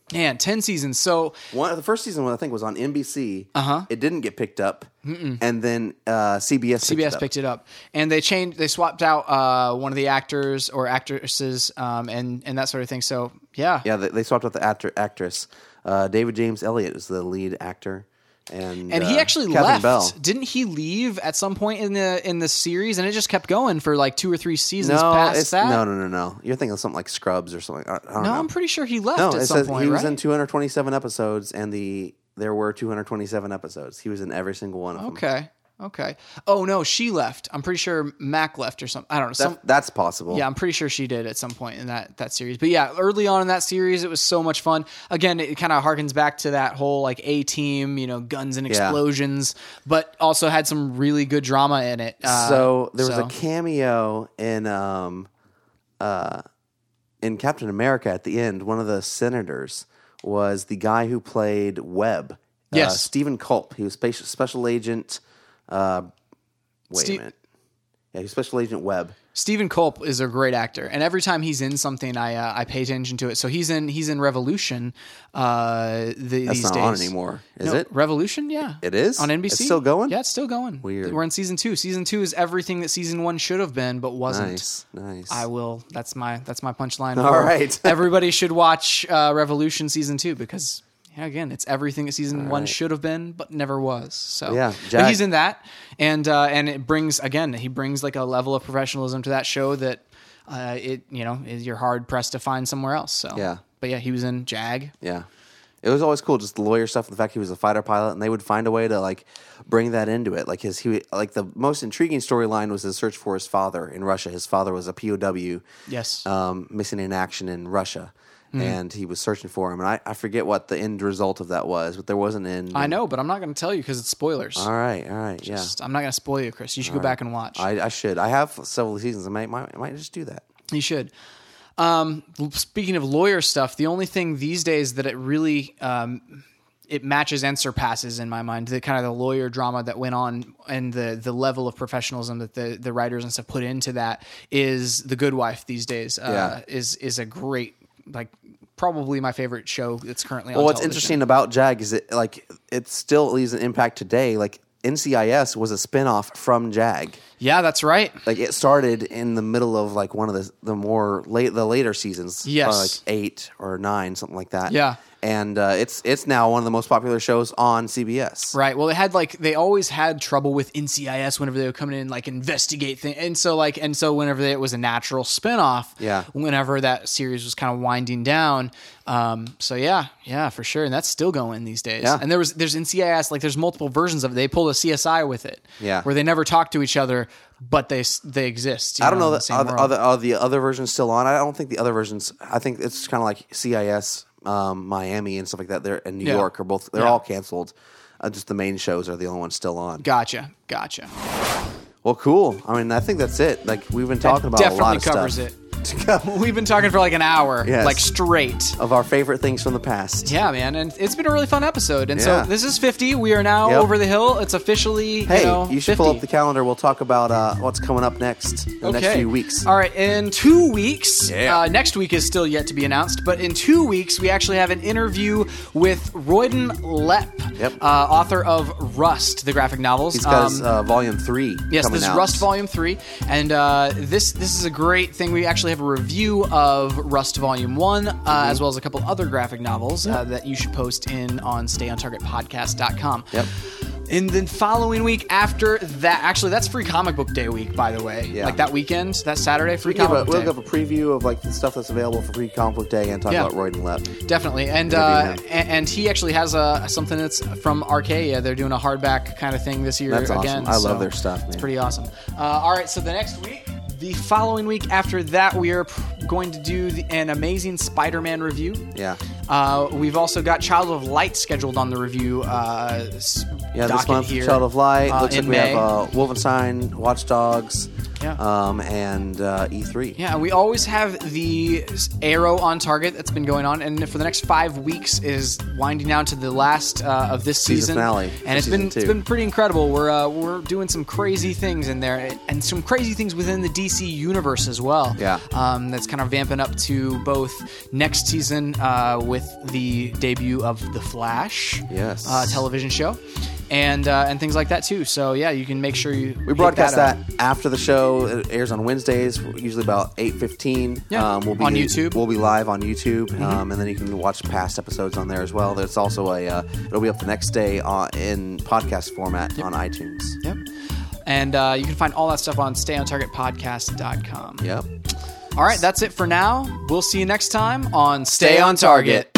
Man, ten seasons. So One the first season, I think, was on N B C. Uh Uh-huh. It didn't get picked up, and then uh, C B S. C B S picked it up. picked it up, and they changed. They swapped out uh, one of the actors or actresses, um, and and that sort of thing. So yeah, Yeah, they, they swapped out the actor actress. Uh, David James Elliott is the lead actor, and and he uh, actually Catherine left. Bell. Didn't he leave at some point in the in the series? And it just kept going for like two or three seasons No, past it's, that. no, no, no, no. You're thinking of something like Scrubs or something. I, I don't No, know. I'm pretty sure he left No, at it some says point. he was right? in two hundred twenty-seven episodes, and the there were two hundred twenty-seven episodes. He was in every single one of them. Okay. Okay. Oh no, she left. I'm pretty sure Mac left or something. I don't know. Some, That, that's possible. yeah, I'm pretty sure she did at some point in that that series. But yeah, early on in that series, it was so much fun. Again, it kind of harkens back to that whole like A Team, you know, guns and explosions, but also had some really good drama in it. Uh, So there was so- a cameo in um, uh, in Captain America at the end. One of the senators was the guy who played Webb. Uh, Yes. Stephen Culp. He was special, special agent. Uh, wait Steve- a minute. Yeah, he was Special Agent Webb. Stephen Culp is a great actor, and every time he's in something, I uh, I pay attention to it. So he's in he's in Revolution. Uh, the, That's these not days. on anymore, is No, it? Revolution, yeah, It is? on N B C. It's still going? Yeah, it's still going. Weird. We're in season two. Season two is everything that season one should have been, but wasn't. Nice, nice. I will. That's my that's my punchline. All for- right. Everybody should watch uh, Revolution season two because yeah, again, it's everything that season one right. should have been, but never was. So Yeah, but Jack- he's in that, and uh, and it brings again he brings like a level of professionalism to that show that uh, it you know is you're hard pressed to find somewhere else. So Yeah. but yeah, he was in Jag. Yeah. It was always cool, just the lawyer stuff, and the fact he was a fighter pilot, and they would find a way to like bring that into it. Like his, he, like the most intriguing storyline was his search for his father in Russia. His father was a P O W, Yes. um, missing in action in Russia, and he was searching for him. And I, I forget what the end result of that was, but there was an end. I know, but I'm not going to tell you because it's spoilers. All right, all right, yeah. Just- I'm not going to spoil you, Chris. You should go back and watch. I, I should. I have several seasons. I might, might, I might just do that. You should. Um, speaking of lawyer stuff, the only thing these days that it really um, it matches and surpasses in my mind the kind of the lawyer drama that went on and the the level of professionalism that the the writers and stuff put into that is The Good Wife these days. Uh, Yeah. is is a great like probably my favorite show that's currently on. Well, what's television. interesting about Jag is it like it still leaves an impact today. Like N C I S was a spinoff from Jag. Yeah, that's right. Like it started in the middle of like one of the the more late the later seasons, Yes. uh, like eight or nine, something like that. Yeah. and uh, it's it's now one of the most popular shows on C B S. Right. Well, they had like they always had trouble with N C I S whenever they would come in and like investigate things, and so like and so whenever they, it was a natural spinoff. Yeah. Whenever that series was kind of winding down. Um. So yeah, yeah, for sure, and that's still going these days. Yeah. And there was there's N C I S like there's multiple versions of it. They pulled a C S I with it. Yeah. Where they never talk to each other, but they s- they exist. you I don't know in the that same other, world. other are the other versions still on. I don't think the other versions. I think it's kind of like C I S, um, Miami, and stuff like that. They're in New Yeah. York are both. They're Yeah. all canceled. Uh, just the main shows are the only ones still on. Gotcha. Gotcha. Well, cool. I mean, I think that's it. Like we've been talking about a Definitely lot of covers stuff. it. We've been talking for like an hour, Yes. like straight. Of our favorite things from the past. Yeah, man, and it's been a really fun episode. And Yeah. so this is fifty. We are now Yep. over the hill. It's officially, Hey, you know, you should fifty. pull up the calendar. We'll talk about uh, what's coming up next in the next few weeks. All right, in two weeks, Yeah. uh, next week is still yet to be announced, but in two weeks, we actually have an interview with Royden Lepp, Yep. uh, author of Rust, the graphic novels. He's got Um, his uh, volume three. Yes, coming this is out. Rust Volume Three, and uh, this this is a great thing. We actually have a review of Rust Volume One, uh, Mm-hmm. as well as a couple other graphic novels uh, that you should post in on stay on target podcast dot com. Yep. And then following week after that, actually, that's Free Comic Book Day week, by the way. Yeah. Like that weekend, that Saturday, Free We'll give, Comic a, Book we'll Day. give a preview of like the stuff that's available for Free Comic Book Day and talk Yeah. about Royden Lepp. Definitely, and Interview uh, him. and, and he actually has a something that's from Archaea. They're doing a hardback kind of thing this year. That's awesome. again. I love so their stuff, It's man. pretty awesome. Uh, all right, so the next week, the following week after that, we are p- going to do the, an amazing Spider-Man review. Yeah. Uh, we've also got Child of Light scheduled on the review. Uh, s- Yeah, this docket month, here, Child of Light. uh, Looks like in we May. have uh, Wolfenstein, Watch Dogs, Yeah. um, and uh, E three. Yeah, and we always have the Arrow on Target that's been going on, and for the next five weeks is winding down to the last uh, of this Season season. finale for and it's season been two. it's been pretty incredible. We're uh, we're doing some crazy things in there, and some crazy things within the D C universe as well. Yeah. um, that's kind of vamping up to both next season uh, with the debut of the Flash, Yes. uh, television show. And uh, and things like that too. So yeah, you can make sure you We hit broadcast that, that, up. after the show. It airs on Wednesdays, usually about eight fifteen. Yeah, um, we'll be on YouTube. We'll be live on YouTube, um, and then you can watch past episodes on there as well. There's also a uh, it'll be up the next day on, in podcast format on iTunes. Yep. And uh, you can find all that stuff on stay on target podcast dot com. Yep. All right, that's it for now. We'll see you next time on Stay on Target.